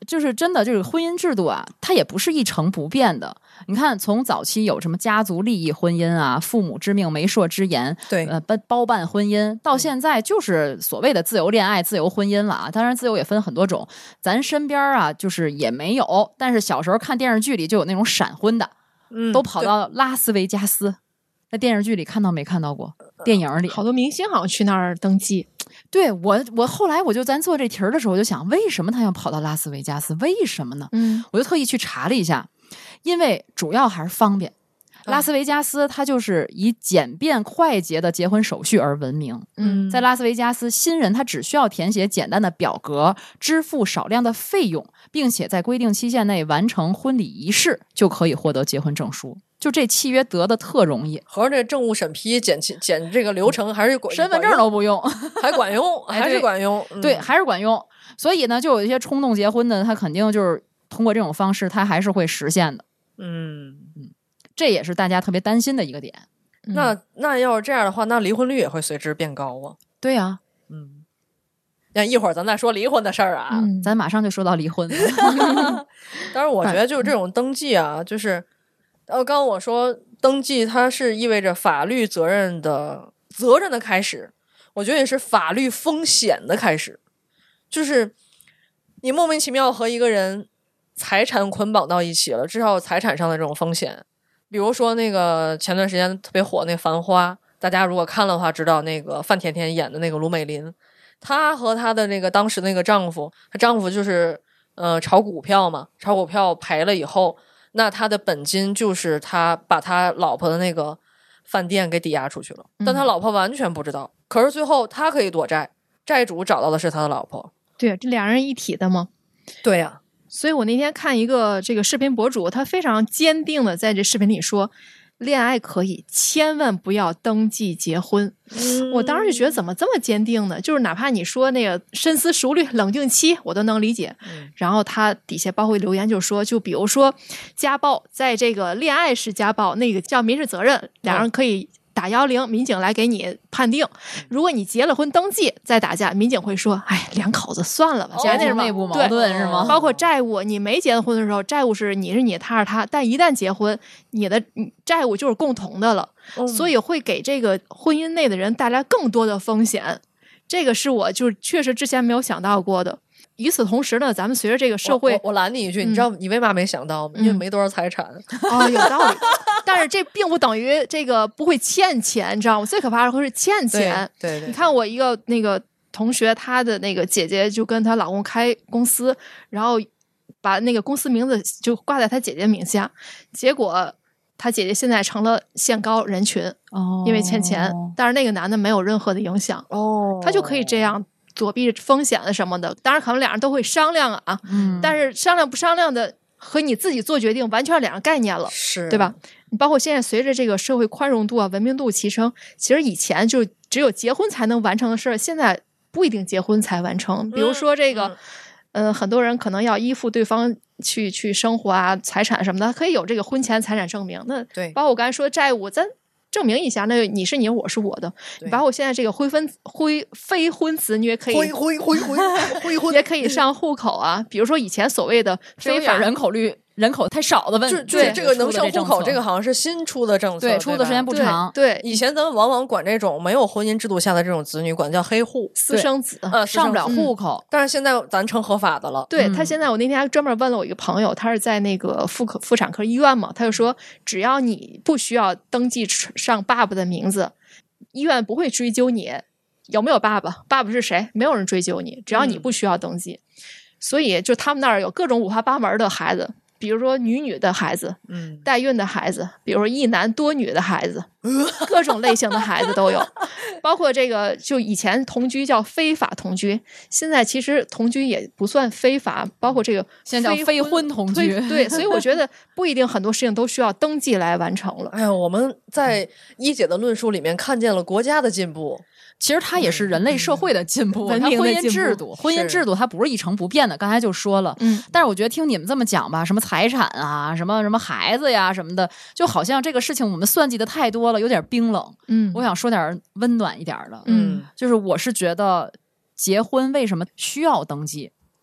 就是真的，就是婚姻制度啊，它也不是一成不变的。你看，从早期有什么家族利益婚姻啊、父母之命、媒妁之言， 对， 包办婚姻，到现在就是所谓的自由恋爱、自由婚姻了啊。当然，自由也分很多种，咱身边啊，就是也没有。但是小时候看电视剧里就有那种闪婚的，都跑到拉斯维加斯。在电视剧里看到没看到过？电影里好多明星好像去那儿登记。 对，我后来咱做这题儿的时候，我就想，为什么他要跑到拉斯维加斯？为什么呢？我就特意去查了一下，因为主要还是方便。拉斯维加斯它就是以简便快捷的结婚手续而闻名。在拉斯维加斯，新人他只需要填写简单的表格，支付少量的费用，并且在规定期限内完成婚礼仪式，就可以获得结婚证书。就这契约得的特容易， 合着这政务审批简这个流程还是身份证都不用， 还管用，还是管用， 对，还是管用。所以呢，就有一些冲动结婚的，他肯定就是通过这种方式，他还是会实现的。这也是大家特别担心的一个点。 那要是这样的话，那离婚率也会随之变高啊。 对呀， 那一会儿咱再说离婚的事儿啊， 咱马上就说到离婚。 当然，我觉得就是这种登记啊，就是刚刚我说登记，它是意味着法律责任的开始，我觉得也是法律风险的开始。就是你莫名其妙和一个人财产捆绑到一起了，至少有财产上的这种风险。比如说那个前段时间特别火那个《繁花》，大家如果看了的话，知道那个范甜甜演的那个卢美玲，她和她的那个当时那个丈夫，她丈夫就是炒股票嘛，炒股票赔了以后，那他的本金就是他把他老婆的那个饭店给抵押出去了，但他老婆完全不知道。可是最后他可以躲债，债主找到的是他的老婆。 对，这两人一体的嘛。 对呀。 所以我那天看一个这个视频博主，他非常坚定的在这视频里说，恋爱可以，千万不要登记结婚。我当时就觉得怎么这么坚定呢？就是哪怕你说那个深思熟虑冷静期我都能理解。然后他底下包括留言就说，就比如说家暴，在这个恋爱是家暴，那个叫民事责任，两人可以打110，民警来给你判定。如果你结了婚登记再打架，民警会说，哎，两口子算了吧， 家庭内部矛盾是吗？ 包括债务，你没结婚的时候，债务是你他是他，但一旦结婚，你的债务就是共同的了。所以会给这个婚姻内的人带来更多的风险。这个是我就确实之前没有想到过的。与此同时呢，咱们随着这个社会， 我拦你一句，你知道你为嘛没想到吗？因为没多少财产。 有道理。但是这并不等于这个不会欠钱，你知道吗？最可怕的会是欠钱。 对， 你看我一个那个同学，她的那个姐姐就跟她老公开公司，然后把那个公司名字就挂在她姐姐名下，结果她姐姐现在成了限高人群，因为欠钱。但是那个男的没有任何的影响，他就可以这样躲避风险了什么的。当然可能两人都会商量啊，但是商量不商量的和你自己做决定完全是两个概念了， 是对吧？你包括现在随着这个社会宽容度啊、文明度提升，其实以前就只有结婚才能完成的事儿，现在不一定结婚才完成。比如说这个很多人可能要依附对方去生活啊、财产什么的，可以有这个婚前财产证明。那对， 包括我刚才说债务，咱证明一下，那你是你，我是我的。包括现在这个非婚子女也可以婚也可以上户口啊。比如说以前所谓的非法人口太少的问题， 对这个能上户口，这个好像是新出的政策， 对，出的时间不长。 对， 以前咱们往往管这种没有婚姻制度下的这种子女管叫黑户、 私生子， 上不了户口。 但是现在咱成合法的了。 对，他现在我那天还专门问了我一个朋友，他是在那个妇产科医院嘛，他就说只要你不需要登记上爸爸的名字，医院不会追究你有没有爸爸，爸爸是谁，没有人追究你，只要你不需要登记。所以就他们那儿有各种五花八门的孩子。比如说女的孩子，代孕的孩子，比如说一男多女的孩子，各种类型的孩子都有。包括这个，就以前同居叫非法同居，现在其实同居也不算非法，包括这个现在叫非婚同居。 对，所以我觉得不一定很多事情都需要登记来完成了。 哎呀，我们在一姐的论述里面看见了国家的进步。 其实它也是人类社会的进步，它婚姻制度它不是一成不变的。刚才就说了，但是我觉得听你们这么讲吧，什么财产啊，什么孩子呀什么的，就好像这个事情我们算计的太多了，有点冰冷。我想说点温暖一点的，就是我是觉得结婚为什么需要登记？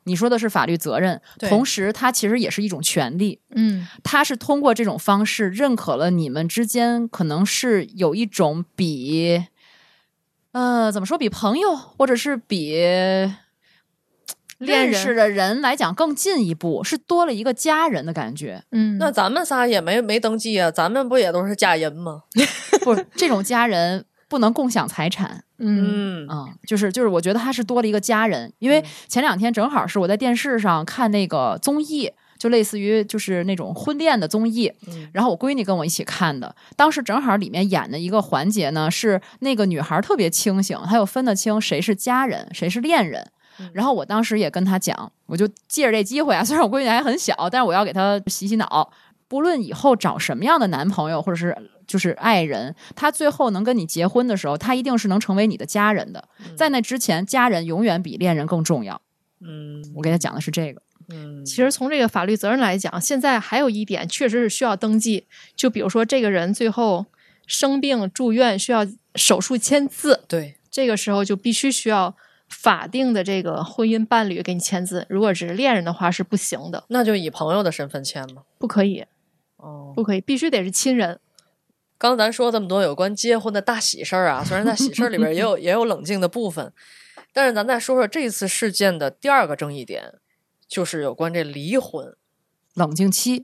你说的是法律责任，同时它其实也是一种权利。它是通过这种方式认可了你们之间可能是有一种比怎么说，比朋友或者是比认识的人来讲更进一步，是多了一个家人的感觉。 那咱们仨也没登记啊，咱们不也都是家人吗？ 不是，这种家人不能共享财产。就是我觉得他是多了一个家人。因为前2天正好是我在电视上看那个综艺，就类似于就是那种婚恋的综艺，然后我闺女跟我一起看的。当时正好里面演的一个环节呢，是那个女孩特别清醒，她有分得清谁是家人谁是恋人。然后我当时也跟她讲，我就借着这机会啊，虽然我闺女还很小，但是我要给她洗洗脑。不论以后找什么样的男朋友或者是就是爱人，他最后能跟你结婚的时候，他一定是能成为你的家人的。在那之前，家人永远比恋人更重要。我给他讲的是这个。 其实从这个法律责任来讲，现在还有一点确实是需要登记，就比如说这个人最后生病住院需要手术签字， 对， 这个时候就必须需要法定的这个婚姻伴侣给你签字，如果只是恋人的话是不行的。 那就以朋友的身份签吗？ 不可以。不可以，必须得是亲人。 刚咱说这么多有关结婚的大喜事儿啊，虽然在喜事儿里边也有冷静的部分，但是咱再说说这次事件的第2个争议点，就是有关这离婚冷静期。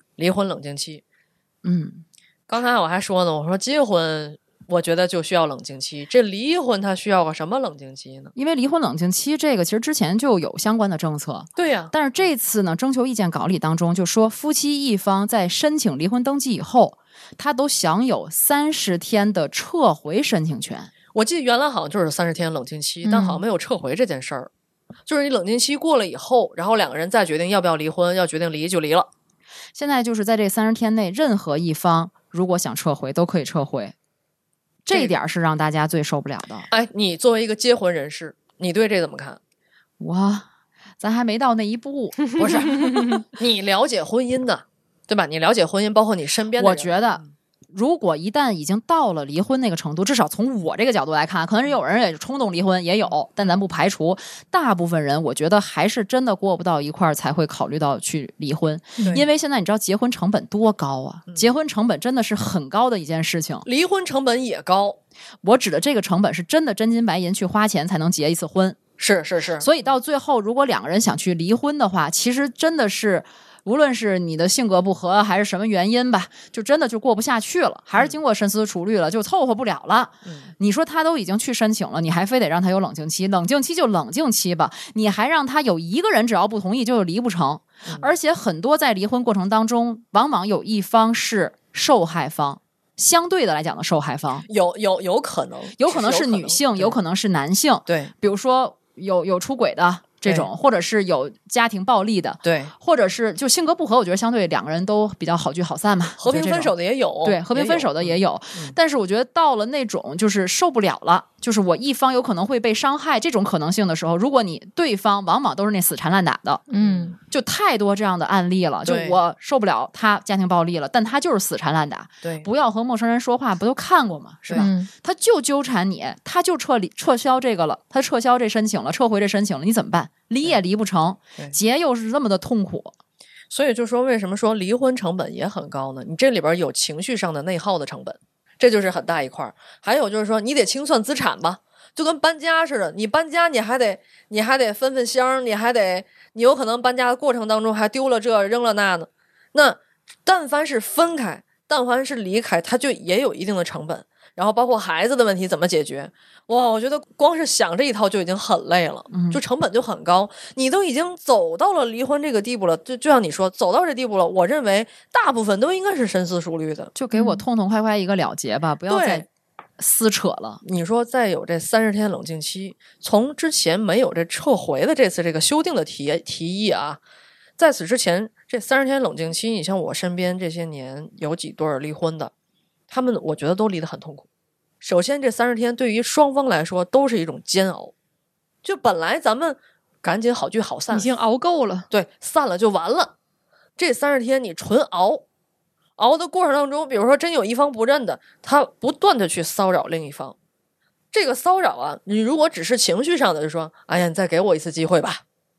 刚才我还说呢，我说结婚我觉得就需要冷静期，这离婚它需要个什么冷静期呢？ 因为离婚冷静期这个其实之前就有相关的政策。 对呀， 但是这次呢，征求意见稿里当中就说，夫妻一方在申请离婚登记以后，他都享有30天的撤回申请权。 我记得原来好像就是30天冷静期，但好像没有撤回这件事儿。就是你冷静期过了以后，然后2个人再决定要不要离婚，要决定离就离了。 现在就是在这30天内，任何一方如果想撤回都可以撤回。这一点是让大家最受不了的。 哎，你作为一个结婚人士，你对这怎么看？ 咱还没到那一步。 不是你了解婚姻的，对吧？你了解婚姻，包括你身边的人。 我觉得如果一旦已经到了离婚那个程度，至少从我这个角度来看，可能是有人也冲动离婚也有，但咱不排除大部分人我觉得还是真的过不到一块儿才会考虑到去离婚。因为现在你知道结婚成本多高啊，结婚成本真的是很高的一件事情。 离婚成本也高， 我指的这个成本是真的真金白银去花钱才能结一次婚。 是， 所以到最后如果2个人想去离婚的话，其实真的是无论是你的性格不合还是什么原因吧，就真的就过不下去了，还是经过深思熟虑了，就凑合不了了。你说他都已经去申请了，你还非得让他有冷静期，冷静期就冷静期吧，你还让他有一个人只要不同意就离不成。而且很多在离婚过程当中，往往有一方是受害方，相对的来讲的受害方有可能是女性，有可能是男性。 对， 比如说有出轨的这种，或者是有家庭暴力的， 对， 或者是就性格不合，我觉得相对2个人都比较好聚好散嘛， 和平分手的也有， 对，和平分手的也有。但是我觉得到了那种就是受不了了，就是我一方有可能会被伤害这种可能性的时候，如果你对方往往都是那死缠烂打的，就太多这样的案例了。就我受不了他家庭暴力了，但他就是死缠烂打。 对， 不要和陌生人说话，不都看过吗？是吧？他就纠缠你，他就撤销这个了，他撤销这申请了，撤回这申请了，你怎么办？离也离不成，结又是这么的痛苦。 所以就说为什么说离婚成本也很高呢？你这里边有情绪上的内耗的成本，这就是很大一块。还有就是说你得清算资产吧，就跟搬家似的，你搬家你还得分箱，你有可能搬家的过程当中还丢了这扔了那呢。那但凡是分开，但凡是离开，它就也有一定的成本。然后包括孩子的问题怎么解决，我觉得光是想这一套就已经很累了，就成本就很高。你都已经走到了离婚这个地步了，就像你说走到这地步了，我认为大部分都应该是深思熟虑的， 就给我痛痛快快一个了结吧，不要再撕扯了。 你说再有这30天冷静期，从之前没有这撤回的这次这个修订的提议啊，在此之前这30天冷静期，你像我身边这些年有几对离婚的，他们我觉得都离得很痛苦。首先这30天对于双方来说都是一种煎熬，就本来咱们赶紧好聚好散， 已经熬够了， 对，散了就完了。这30天你纯熬的过程当中，比如说真有一方不认的，他不断的去骚扰另一方。这个骚扰啊，你如果只是情绪上的，就说哎呀你再给我一次机会吧，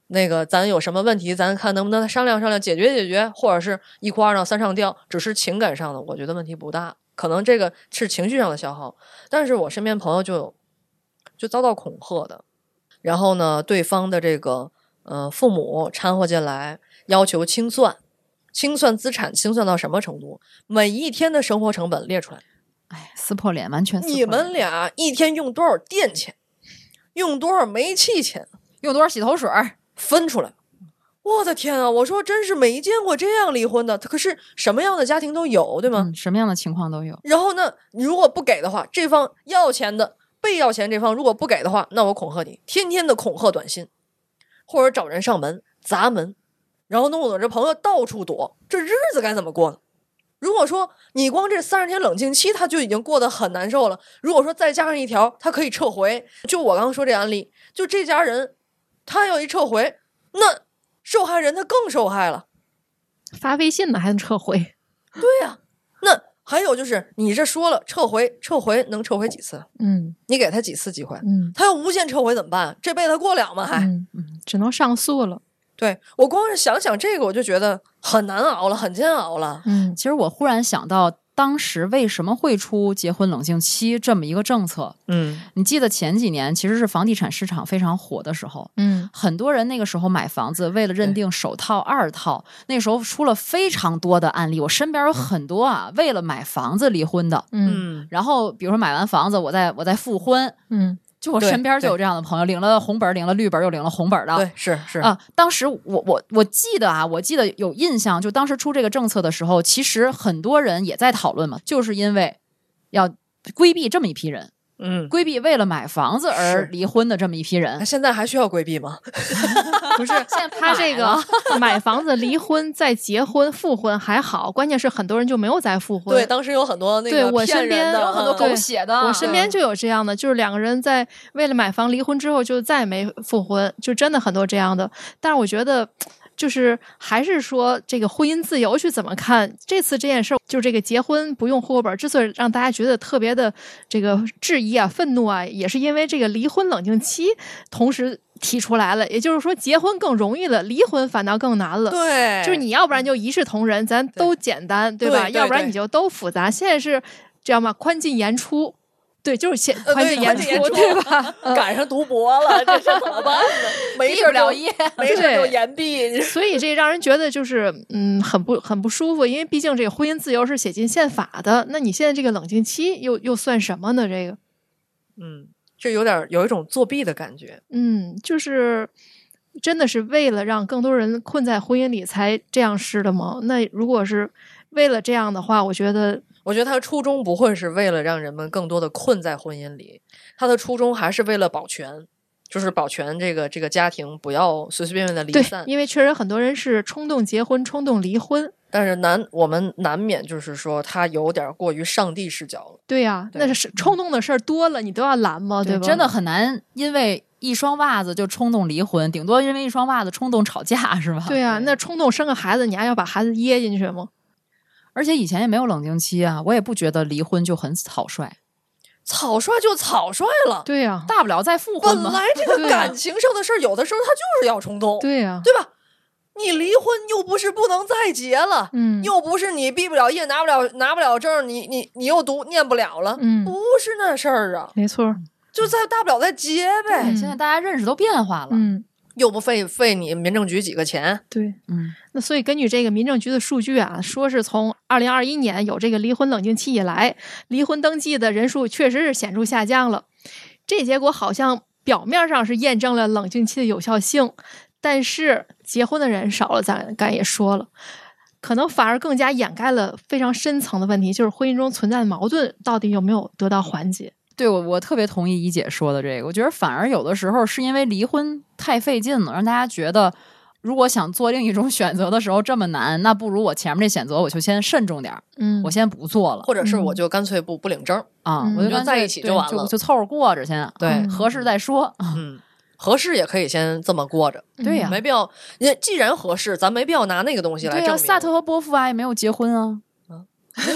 那个咱有什么问题，咱看能不能商量商量解决解决，或者是一哭二闹三上吊，只是情感上的，我觉得问题不大，可能这个是情绪上的消耗。但是我身边朋友就遭到恐吓的，然后呢，对方的这个父母掺和进来，要求清算资产，清算到什么程度？每一天的生活成本列出来。 哎，撕破脸，完全撕破脸。 你们俩一天用多少电钱，用多少煤气钱， 用多少洗头水分出来。我的天啊！我说真是没见过这样离婚的，可是什么样的家庭都有，对吗？ 什么样的情况都有。 然后呢，如果不给的话，这方要钱的被要钱这方如果不给的话，那我恐吓你，天天的恐吓短信，或者找人上门砸门，然后弄得这朋友到处躲，这日子该怎么过呢？如果说你光这30天冷静期他就已经过得很难受了，如果说再加上一条他可以撤回，就我刚刚说这案例，就这家人他要一撤回，那受害人他更受害了， 发微信呢还能撤回。 对呀，那还有就是你这说了撤回能撤回几次？你给他几次机会？他要无限撤回怎么办？这辈子过了吗？还只能上诉了。 对，我光是想想这个我就觉得很难熬了，很煎熬了。 其实我忽然想到当时为什么会出结婚冷静期这么一个政策。你记得前几年其实是房地产市场非常火的时候，很多人那个时候买房子为了认定首套二套，那时候出了非常多的案例，我身边有很多啊为了买房子离婚的。然后比如说买完房子我再复婚。就我身边就有这样的朋友，领了红本，领了绿本，又领了红本的。 对，是啊。当时我记得有印象，就当时出这个政策的时候，其实很多人也在讨论嘛，就是因为要规避这么一批人。规避为了买房子而离婚的这么一批人。 现在还需要规避吗？ 不是，现在他这个买房子离婚再结婚复婚还好，关键是很多人就没有再复婚。 对，当时有很多那个对我身边有很多狗血的， 我身边就有这样的，就是两个人在为了买房离婚之后就再也没复婚，就真的很多这样的。但是我觉得就是还是说这个婚姻自由去怎么看这次这件事，就这个结婚不用户口本之所以让大家觉得特别的这个质疑啊愤怒啊，也是因为这个离婚冷静期同时提出来了，也就是说结婚更容易了，离婚反倒更难了。 对， 就是你要不然就一视同仁，咱都简单，对吧？要不然你就都复杂。现在是这样吧，宽进严出。对，就是宽进严出，对吧？ 赶上读博了，这是怎么办呢？没事了业， 没事就延毕。 所以这让人觉得就是很不舒服，因为毕竟这个婚姻自由是写进宪法的，那你现在这个冷静期又算什么呢？这个， 就有一种作弊的感觉。 就是真的是为了让更多人困在婚姻里才这样试的吗？那如果是为了这样的话，我觉得他的初衷不会是为了让人们更多的困在婚姻里，他的初衷还是为了保全，就是保全这个家庭不要随随便便的离散。 对，因为确实很多人是冲动结婚、冲动离婚， 但是我们难免就是说他有点过于上帝视角了。 对呀，那是冲动的事儿多了，你都要拦吗？对吧？ 真的很难，因为一双袜子就冲动离婚，顶多因为一双袜子冲动吵架，是吧？ 对啊，那冲动生个孩子，你还要把孩子掖进去吗？ 而且以前也没有冷静期啊，我也不觉得离婚就很草率， 草率就草率了。 对呀， 大不了再复婚嘛。 本来这个感情上的事儿，有的时候它就是要冲动。 对呀， 对吧？你离婚又不是不能再结了，又不是你毕不了业拿不了证，你又念不了了，不是那事儿啊。 没错， 就再大不了再结呗。 现在大家认识都变化了， 又不费你民政局几个钱。 对，那所以根据这个民政局的数据啊，说是从2021年有这个离婚冷静期以来，离婚登记的人数确实是显著下降了。这结果好像表面上是验证了冷静期的有效性，但是结婚的人少了，咱刚才也说了，可能反而更加掩盖了非常深层的问题，就是婚姻中存在的矛盾到底有没有得到缓解。 对，我特别同意一姐说的这个，我觉得反而有的时候是因为离婚太费劲了，让大家觉得如果想做另一种选择的时候这么难，那不如我前面这选择我就先慎重点，我先不做了， 或者是我就干脆不领证我就在一起就完了， 就凑合过着先， 对， 合适再说。 合适也可以先这么过着， 对呀， 没必要。既然合适，咱没必要拿那个东西来证明。 对呀，萨特和波伏娃也没有结婚啊。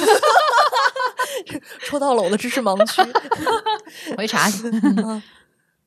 戳到了我的知识盲区， 回查去。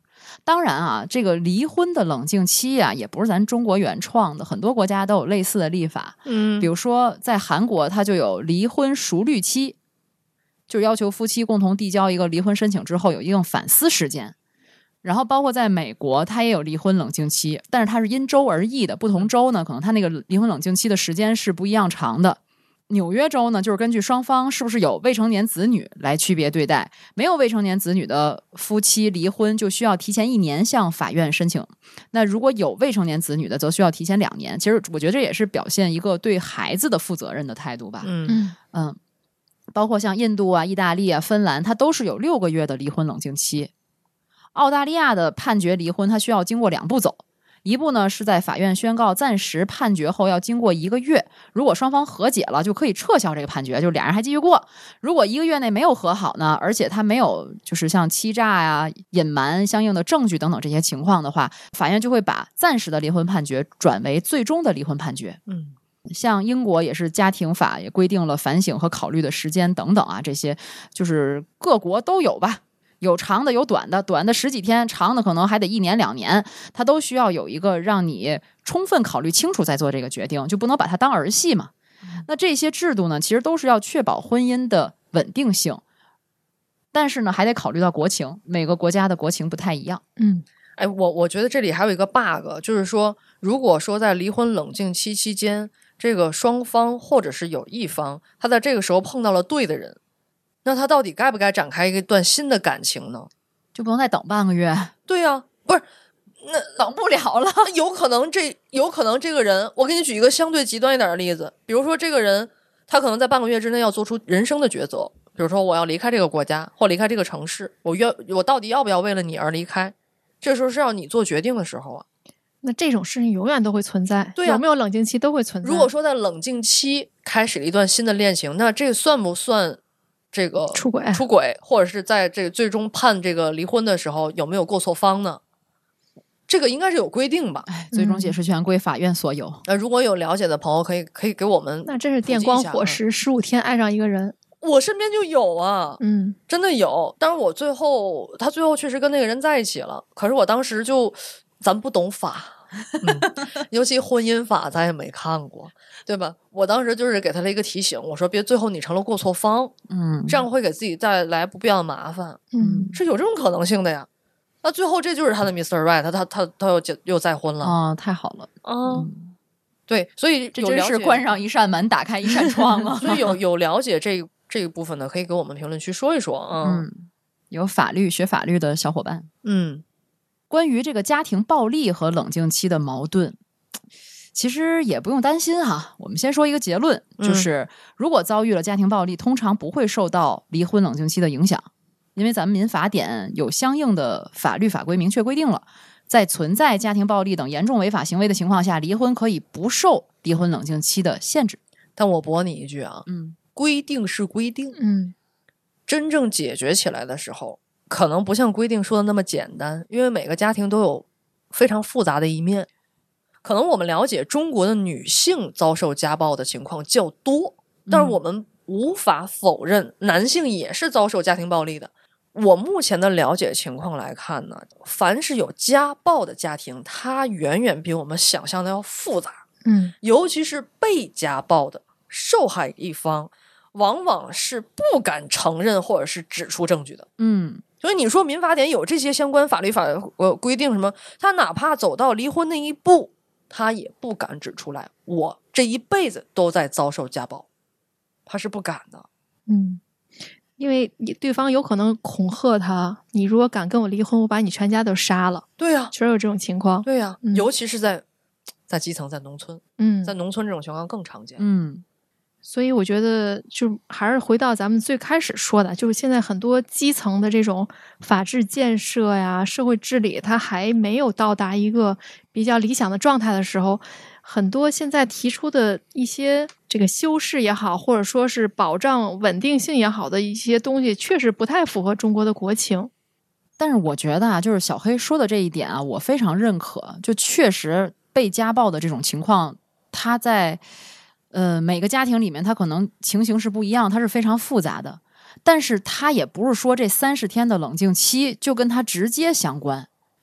当然啊，这个离婚的冷静期啊，也不是咱中国原创的，很多国家都有类似的立法。比如说在韩国，它就有离婚熟虑期，就要求夫妻共同递交一个离婚申请之后有一定反思时间。然后包括在美国，它也有离婚冷静期，但是它是因州而异的，不同州呢，可能它那个离婚冷静期的时间是不一样长的。纽约州呢，就是根据双方是不是有未成年子女来区别对待，没有未成年子女的夫妻离婚就需要提前1年向法院申请，那如果有未成年子女的，则需要提前2年。其实我觉得这也是表现一个对孩子的负责任的态度吧。包括像印度啊、意大利啊、芬兰，它都是有6个月的离婚冷静期。澳大利亚的判决离婚，它需要经过2步走。一步呢是在法院宣告暂时判决后要经过1个月，如果双方和解了，就可以撤销这个判决，就俩人还继续过。如果1个月内没有和好呢，而且他没有就是像欺诈呀、隐瞒相应的证据等等这些情况的话，法院就会把暂时的离婚判决转为最终的离婚判决。像英国也是家庭法也规定了反省和考虑的时间等等啊，这些就是各国都有吧。有长的有短的，短的10几天，长的可能还得1年2年，它都需要有一个让你充分考虑清楚再做这个决定，就不能把它当儿戏嘛。那这些制度呢，其实都是要确保婚姻的稳定性，但是呢，还得考虑到国情，每个国家的国情不太一样。 我觉得这里还有一个 bug， 就是说，如果说在离婚冷静期期间，这个双方或者是有一方，他在这个时候碰到了对的人，那他到底该不该展开一段新的感情呢？ 就不能再等半个月？ 对呀，不是，那等不了了。 有可能这个人，我给你举一个相对极端一点的例子，比如说这个人，他可能在半个月之内要做出人生的抉择，比如说我要离开这个国家或离开这个城市，我到底要不要为了你而离开？这时候是要你做决定的时候啊。 那这种事情永远都会存在， 对啊， 有没有冷静期都会存在。 如果说在冷静期开始了一段新的恋情，那这算不算这个出轨， 或者是在这个最终判这个离婚的时候有没有过错方呢？这个应该是有规定吧？ 最终解释权归法院所有。 如果有了解的朋友可以给我们， 那真是电光火石，15天爱上一个人。 我身边就有啊，真的有。但是我他最后确实跟那个人在一起了，可是我当时咱不懂法。尤其婚姻法咱也没看过，对吧？我当时就是给他了一个提醒，我说别最后你成了过错方，这样会给自己带来不必要的麻烦，是有这种可能性的呀。那最后这就是他的 Mr. Right， 他又再婚了太好了对，所以这真是关上一扇门打开一扇窗啊。 所以有了解这一部分的，可以给我们评论区说一说有学法律的小伙伴，关于这个家庭暴力和冷静期的矛盾，其实也不用担心哈。我们先说一个结论，就是如果遭遇了家庭暴力，通常不会受到离婚冷静期的影响，因为咱们民法典有相应的法律法规明确规定了，在存在家庭暴力等严重违法行为的情况下，离婚可以不受离婚冷静期的限制。 但我驳你一句啊，规定是规定，真正解决起来的时候，可能不像规定说的那么简单，因为每个家庭都有非常复杂的一面。可能我们了解中国的女性遭受家暴的情况较多，但是我们无法否认男性也是遭受家庭暴力的。我目前的了解情况来看呢，凡是有家暴的家庭，它远远比我们想象的要复杂。尤其是被家暴的受害一方，往往是不敢承认或者是指出证据的。所以你说民法典有这些相关法律规定什么，他哪怕走到离婚那一步，他也不敢指出来我这一辈子都在遭受家暴，他是不敢的。 因为对方有可能恐吓他，你如果敢跟我离婚，我把你全家都杀了。 对呀， 确实有这种情况。 对呀，尤其是在基层，在农村，在农村这种情况更常见。 所以我觉得就还是回到咱们最开始说的，就是现在很多基层的这种法治建设呀、社会治理，它还没有到达一个比较理想的状态的时候，很多现在提出的一些这个修饰也好，或者说是保障稳定性也好的一些东西，确实不太符合中国的国情。 但是我觉得啊，就是小黑说的这一点啊，我非常认可。就确实被家暴的这种情况，它在每个家庭里面，它可能情形是不一样，它是非常复杂的。但是它也不是说这30天的冷静期就跟它直接相关。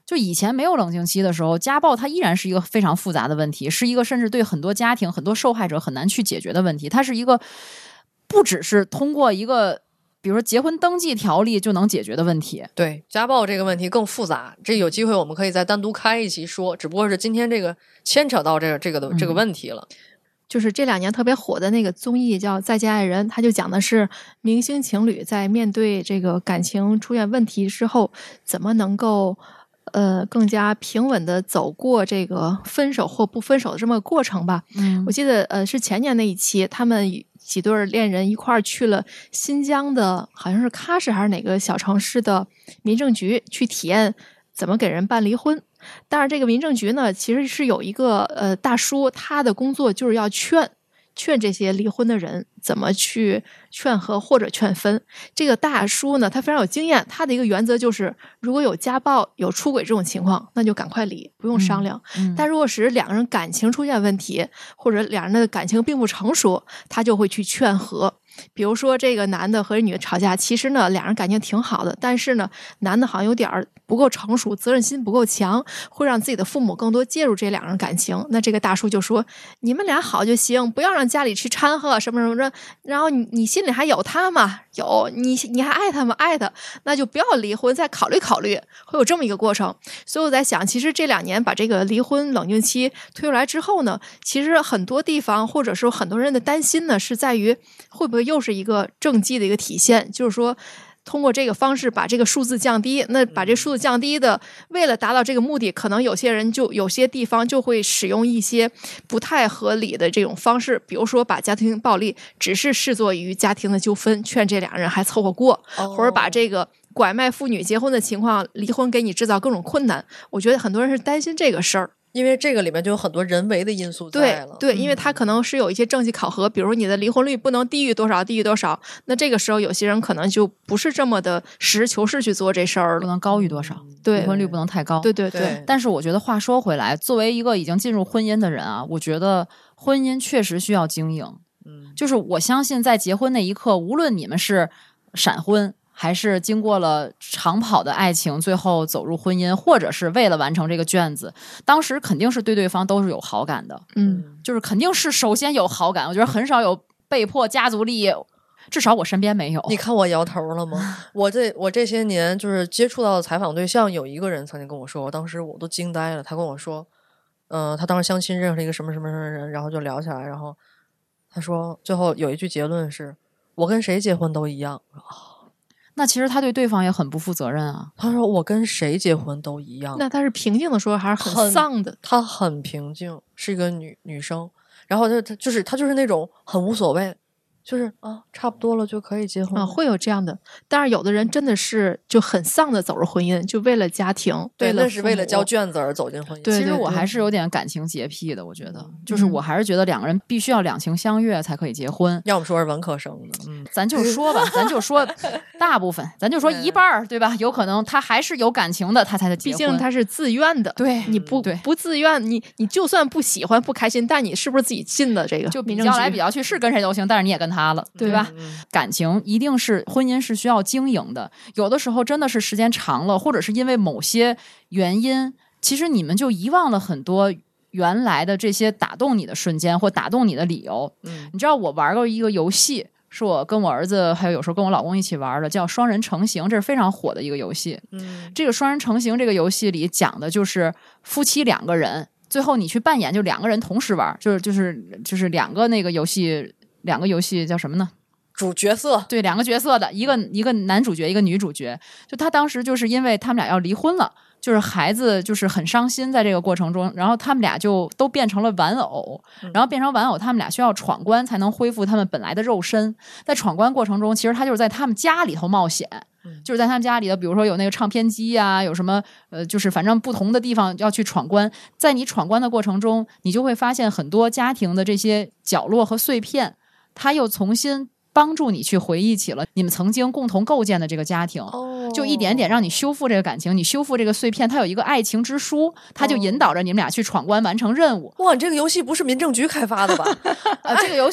就以前没有冷静期的时候，家暴它依然是一个非常复杂的问题，是一个甚至对很多家庭、很多受害者很难去解决的问题。它是一个不只是通过一个比如说结婚登记条例就能解决的问题。 对，家暴这个问题更复杂，这有机会我们可以再单独开一期说，只不过是今天这个牵扯到这个问题了。 就是这2年特别火的那个综艺叫《再见爱人》，它就讲的是明星情侣在面对这个感情出现问题之后，怎么能够更加平稳的走过这个分手或不分手的这么个过程吧。我记得是前年那一期，他们几对恋人一块儿去了新疆的好像是喀什还是哪个小城市的民政局去体验怎么给人办离婚。但是这个民政局呢，其实是有一个大叔，他的工作就是要劝这些离婚的人怎么去劝和或者劝分。这个大叔呢，他非常有经验，他的一个原则就是，如果有家暴、有出轨这种情况，那就赶快离，不用商量。但如果是2个人感情出现问题，或者2人的感情并不成熟，他就会去劝和。比如说这个男的和女的吵架，其实呢2人感情挺好的，但是呢男的好像有点不够成熟，责任心不够强，会让自己的父母更多介入这2人感情。那这个大叔就说，你们俩好就行，不要让家里去掺和什么什么的，然后你心里还有他吗？有，你还爱他吗？爱他，那就不要离婚，再考虑考虑，会有这么一个过程。所以我在想，其实这2年把这个离婚冷静期推出来之后呢，其实很多地方或者说很多人的担心呢，是在于会不会又是一个政绩的一个体现，就是说通过这个方式把这个数字降低，那把这数字降低的，为了达到这个目的，可能有些地方就会使用一些不太合理的这种方式，比如说把家庭暴力只是视作于家庭的纠纷，劝这2人还凑合过，或者把这个拐卖妇女结婚的情况，离婚给你制造各种困难。我觉得很多人是担心这个事儿。 因为这个里面就有很多人为的因素在了。 对，因为它可能是有一些政绩考核，比如你的离婚率不能低于多少，那这个时候有些人可能就不是这么的实事求是去做这事儿了， 不能高于多少， 对， 离婚率不能太高。 对。 但是我觉得话说回来，作为一个已经进入婚姻的人啊，我觉得婚姻确实需要经营。就是我相信在结婚那一刻，无论你们是闪婚，还是经过了长跑的爱情最后走入婚姻，或者是为了完成这个卷子，当时肯定是对对方都是有好感的。就是肯定是首先有好感，我觉得很少有被迫家族利益，至少我身边没有。 你看我摇头了吗？我这些年就是接触到的采访对象，有一个人曾经跟我说，当时我都惊呆了。他跟我说他当时相亲认识了一个什么什么什么人，然后就聊起来，然后他说最后有一句结论是，我跟谁结婚都一样。 那其实他对对方也很不负责任啊。 他说我跟谁结婚都一样。 那他是平静的说还是很丧的？ 他很平静，是一个女生，然后他就是那种很无所谓，就是差不多了就可以结婚会有这样的。但是有的人真的是就很丧的走入婚姻，就为了家庭， 对，那是为了交卷子而走进婚姻。 对， 其实我还是有点感情洁癖的，我觉得就是我还是觉得2个人必须要两情相悦才可以结婚。 要么说是文科生的， 咱就说吧，咱就说大部分，咱就说一半，对吧？有可能他还是有感情的，他才得结婚。 毕竟他是自愿的， 对， 你不自愿，你就算不喜欢不开心，但你是不是自己进的这个？ 就比较来比较去，是跟谁都行，但是你也跟他了，对吧？感情一定是婚姻是需要经营的，有的时候真的是时间长了，或者是因为某些原因，其实你们就遗忘了很多原来的这些打动你的瞬间或打动你的理由。你知道我玩过一个游戏，是我跟我儿子还有时候跟我老公一起玩的，叫双人成行，这是非常火的一个游戏。这个双人成行这个游戏里讲的就是夫妻2个人，最后你去扮演就2个人同时玩，就是2个那个游戏，2个游戏叫什么呢？ 主角色， 对，2个角色的，一个男主角，一个女主角。就他当时就是因为他们俩要离婚了，就是孩子就是很伤心，在这个过程中，然后他们俩就都变成了玩偶，然后变成玩偶，他们俩需要闯关才能恢复他们本来的肉身。在闯关过程中，其实他就是在他们家里头冒险，就是在他们家里的，比如说有那个唱片机啊，有什么就是反正不同的地方要去闯关。在你闯关的过程中，你就会发现很多家庭的这些角落和碎片，他又重新帮助你去回忆起了你们曾经共同构建的这个家庭，就一点点让你修复这个感情，你修复这个碎片。它有一个爱情之书，它就引导着你们俩去闯关完成任务。 哇，你这个游戏不是民政局开发的吧？ 这个游戏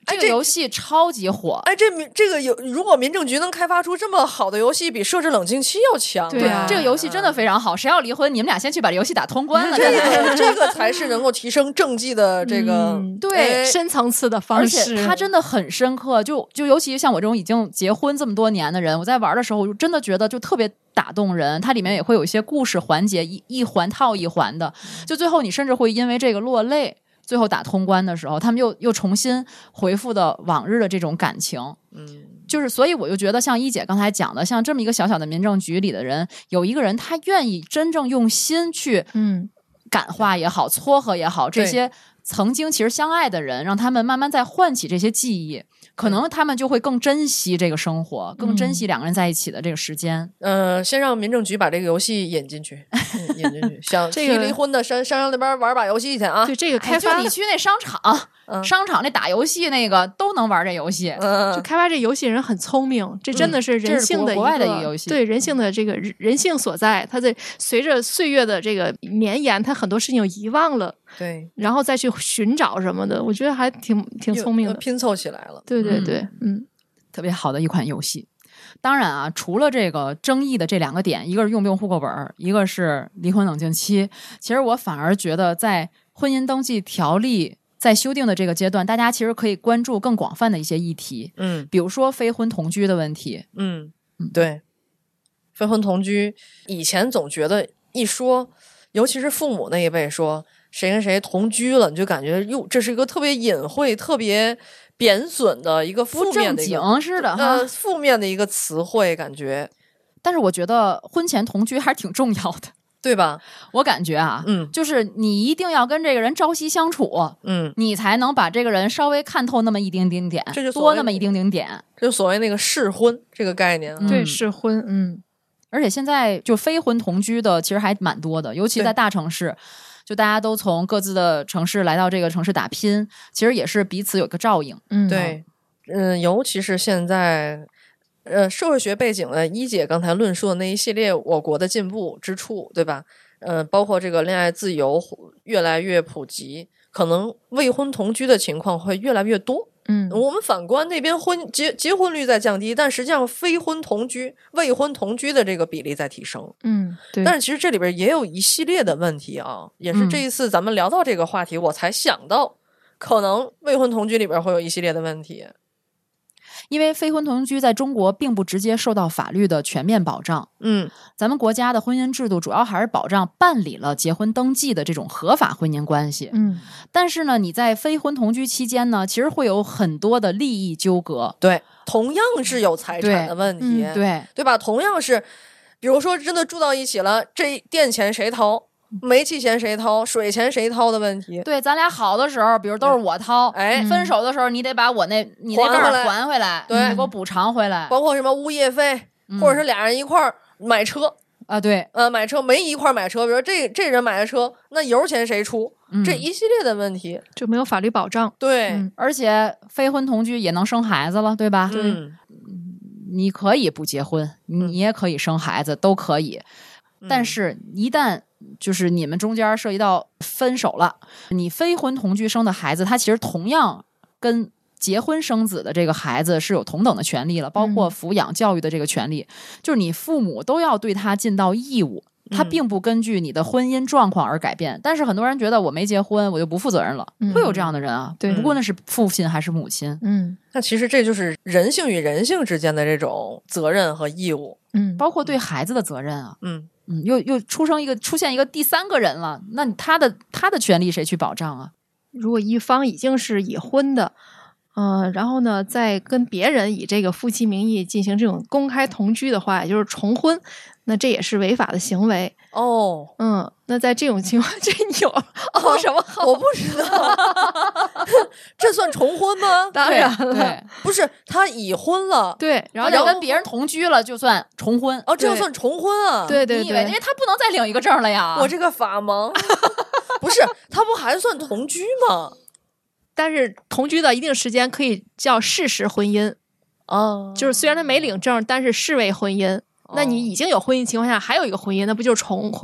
这个游戏超级火。 这个如果民政局能开发出这么好的游戏，比设置冷静期要强。 对啊， 这个游戏真的非常好。谁要离婚，你们俩先去把这游戏打通关了。 这个才是能够提升政绩的这个对深层次的方式。 而且它真的很深刻，就尤其像我这种已经结婚这么多年的人，我在玩的时候，我真的觉得就特别打动人。它里面也会有一些故事环节，一环套一环的，就最后你甚至会因为这个落泪。最后打通关的时候，他们又重新回复的往日的这种感情，就是所以我就觉得像一姐刚才讲的，像这么一个小小的民政局里的人，有一个人他愿意真正用心去感化也好，撮合也好，这些曾经其实相爱的人，让他们慢慢再唤起这些记忆，可能他们就会更珍惜这个生活，更珍惜两个人在一起的这个时间。 先让民政局把这个游戏引进去，引进去。想提离婚的上那边玩把游戏去啊！ 对这个开发， 就你去那商场那打游戏那个都能玩这游戏。 就开发这游戏人很聪明，这真的是人性的国外的一个游戏， 对人性的这个人性所在。他在随着岁月的这个绵延，他很多事情遗忘了。 对， 然后再去寻找什么的，我觉得还挺聪明的， 拼凑起来了。 对对对， 特别好的一款游戏。当然啊，除了这个争议的这两个点，一个是用不用户口本，一个是离婚冷静期。其实我反而觉得，在婚姻登记条例在修订的这个阶段，大家其实可以关注更广泛的一些议题，比如说非婚同居的问题。 对，非婚同居，以前总觉得一说，尤其是父母那一辈说谁跟谁同居了，你就感觉哟，这是一个特别隐晦、特别贬损的一个负面的一个不正经似的负面的一个词汇感觉。 但是我觉得婚前同居还是挺重要的， 对吧？ 我感觉啊，就是你一定要跟这个人朝夕相处，你才能把这个人稍微看透那么一丁丁点， 这就多那么一丁丁点， 这就所谓那个适婚这个概念。 对，适婚， 而且现在就非婚同居的其实还蛮多的，尤其在大城市。就大家都从各自的城市来到这个城市打拼，其实也是彼此有个照应。 对，尤其是现在，社会学背景的一姐刚才论述的那一系列我国的进步之处，对吧？包括这个恋爱自由越来越普及，可能未婚同居的情况会越来越多。我们反观那边结婚率在降低，但实际上非婚同居、未婚同居的这个比例在提升。 对。 但是其实这里边也有一系列的问题啊，也是这一次咱们聊到这个话题，我才想到，可能未婚同居里边会有一系列的问题。 因为非婚同居在中国并不直接受到法律的全面保障。咱们国家的婚姻制度主要还是保障办理了结婚登记的这种合法婚姻关系。但是呢，你在非婚同居期间呢，其实会有很多的利益纠葛。 对，同样是有财产的问题。对吧？同样是，比如说真的住到一起了，这电钱谁掏？煤气钱谁掏，水钱谁掏的问题。 对，咱俩好的时候，比如都是我掏，分手的时候你得把你那份还回来， 对， 你给我补偿回来。 包括什么物业费，或者是俩人一块儿买车啊，对， 买车没一块儿买车，比如说这人买的车，那油钱谁出？这一系列的问题就没有法律保障。 对， 而且非婚同居也能生孩子了，对吧？你可以不结婚，你也可以生孩子，都可以。但是，一旦就是你们中间涉及到分手了，你非婚同居生的孩子，他其实同样跟结婚生子的这个孩子是有同等的权利了，包括抚养教育的这个权利，就是你父母都要对他尽到义务，他并不根据你的婚姻状况而改变。但是很多人觉得我没结婚我就不负责任了，会有这样的人啊。对，不过那是父亲还是母亲。 那其实这就是人性与人性之间的这种责任和义务。 包括对孩子的责任啊。又出现一个第三个人了，那他的权利谁去保障啊？ 如果一方已经是已婚的，然后呢，再跟别人以这个夫妻名义进行这种公开同居的话，也就是重婚，那这也是违法的行为。那在这种情况，这有什么好？ 我不知道，这算重婚吗？ 当然了， 对， 不是他已婚了， 对，然后要跟别人同居了，就算重婚。 这要算重婚啊？ 对， 你以为因为他不能再领一个证了呀？ 我这个法盲，不是他不还算同居吗？ 但是同居到一定时间可以叫事实婚姻。就是虽然他没领证，但是视为婚姻。那你已经有婚姻情况下还有一个婚姻，那不就是重婚了吗？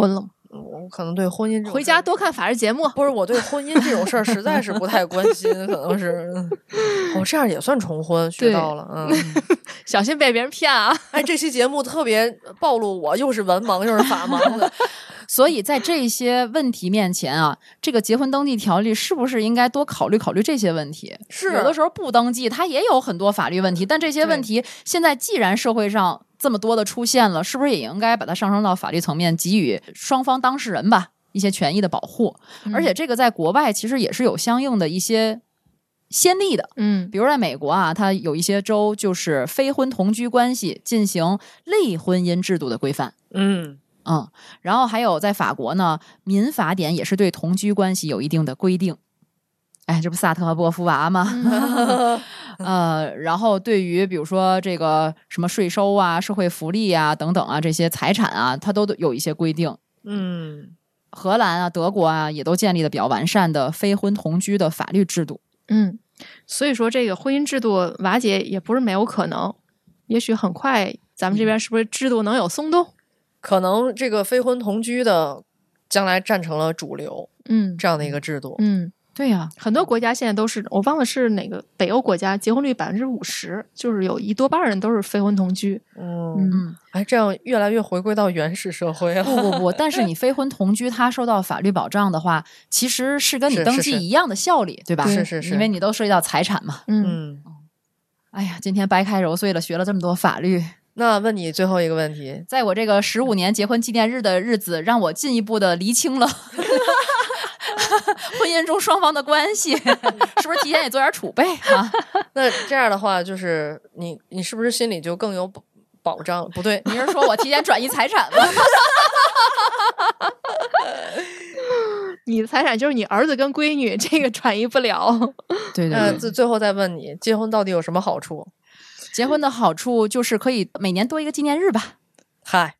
我可能对婚姻回家多看法制节目。 不是，我对婚姻这种事儿实在是不太关心，可能是这样也算重婚，学到了。 小心被别人骗啊！ 哎，这期节目特别暴露我又是文盲又是法盲的。 所以在这些问题面前啊，这个结婚登记条例是不是应该多考虑考虑这些问题？ 是有的时候不登记，它也有很多法律问题，但这些问题现在既然社会上这么多的出现了，是不是也应该把它上升到法律层面，给予双方当事人吧一些权益的保护？而且这个在国外其实也是有相应的一些先例的，比如在美国啊，它有一些州就是非婚同居关系进行类婚姻制度的规范，然后还有在法国呢，民法典也是对同居关系有一定的规定。哎，这不萨特和波伏娃吗？然后对于比如说这个什么税收啊、社会福利啊等等啊这些财产啊，它都有一些规定。荷兰啊、德国啊也都建立了比较完善的非婚同居的法律制度。 所以说这个婚姻制度瓦解也不是没有可能，也许很快咱们这边是不是制度能有松动？ 可能这个非婚同居的将来站成了主流，这样的一个制度。 对呀， 很多国家现在都是，我忘了是哪个北欧国家，结婚率50%，就是有一多半人都是非婚同居。 哎，这样越来越回归到原始社会了。 不，但是你非婚同居，它受到法律保障的话，其实是跟你登记一样的效力，对吧？ 是， 因为你都涉及到财产嘛。哎呀，今天掰开揉碎了学了这么多法律。 那问你最后一个问题， 在我这个15年结婚纪念日的日子，让我进一步的厘清了婚姻中双方的关系，是不是提前也做点储备啊？ 那这样的话，就是你是不是心里就更有保障？不对， 你是说我提前转移财产吗？ 你的财产就是你儿子跟闺女，这个转移不了。 对。 最后再问你，结婚到底有什么好处？ 结婚的好处就是可以每年多一个纪念日吧。 嗨，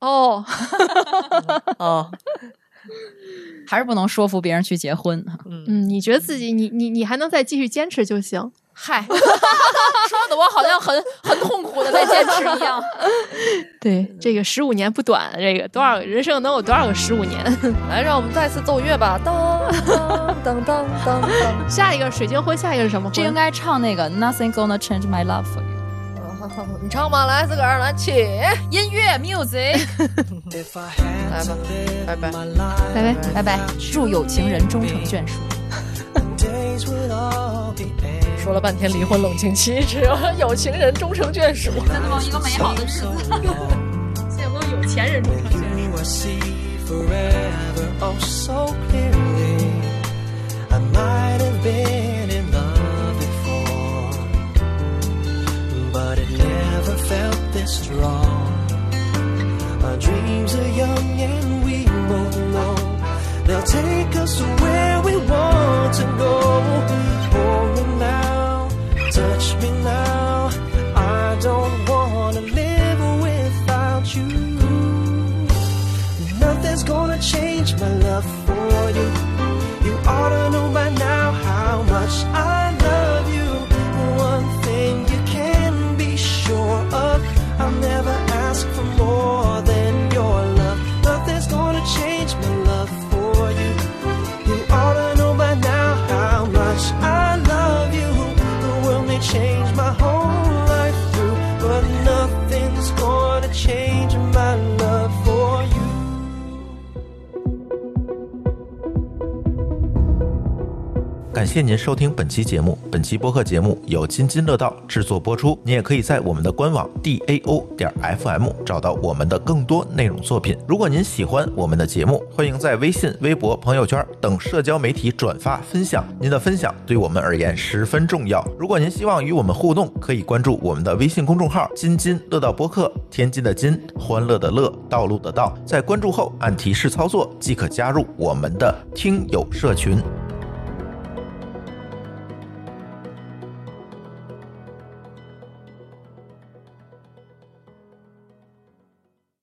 还是不能说服别人去结婚。 你觉得自己你还能再继续坚持就行。 嗨，说的我好像很痛苦的在坚持一样。 对，这个15年不短，这个多少人生能有多少个15年？ 来，让我们再次奏乐吧！当当当当当。 下一个水晶婚，下一个是什么婚？ 这应该唱那个 Nothing Gonna Change My Love For You。 你唱吧，来，自个儿来，起音乐 music。 来吧，拜拜， 拜拜， 拜拜，祝有情人终成眷属。 说了半天离婚冷静期，只有有情人终成眷属， 那么一个美好的日子。 现在都有钱人终成眷属。 But it never felt this strong. Our dreams are young and we both know they'll take us to where we want to go. Hold me now, touch me now. I don't wanna live without you. Nothing's gonna change my love for you. You ought to know by now how much I love you. One thing you can be sure of, I'll never ask for more than your love. Nothing's gonna change my love for you. You ought to know by now how much I love you. The world may change my whole life through, but nothing's gonna change my love for you. 感谢您收听本期节目。本期播客节目由津津乐道制作播出。你也可以在我们的官网 DAO.FM 找到我们的更多内容作品。如果您喜欢我们的节目，欢迎在微信、微博、朋友圈等社交媒体转发分享。您的分享对我们而言十分重要。如果您希望与我们互动，可以关注我们的微信公众号津津乐道播客，天津的津，欢乐的乐，道路的道。在关注后按提示操作即可加入我们的听友社群。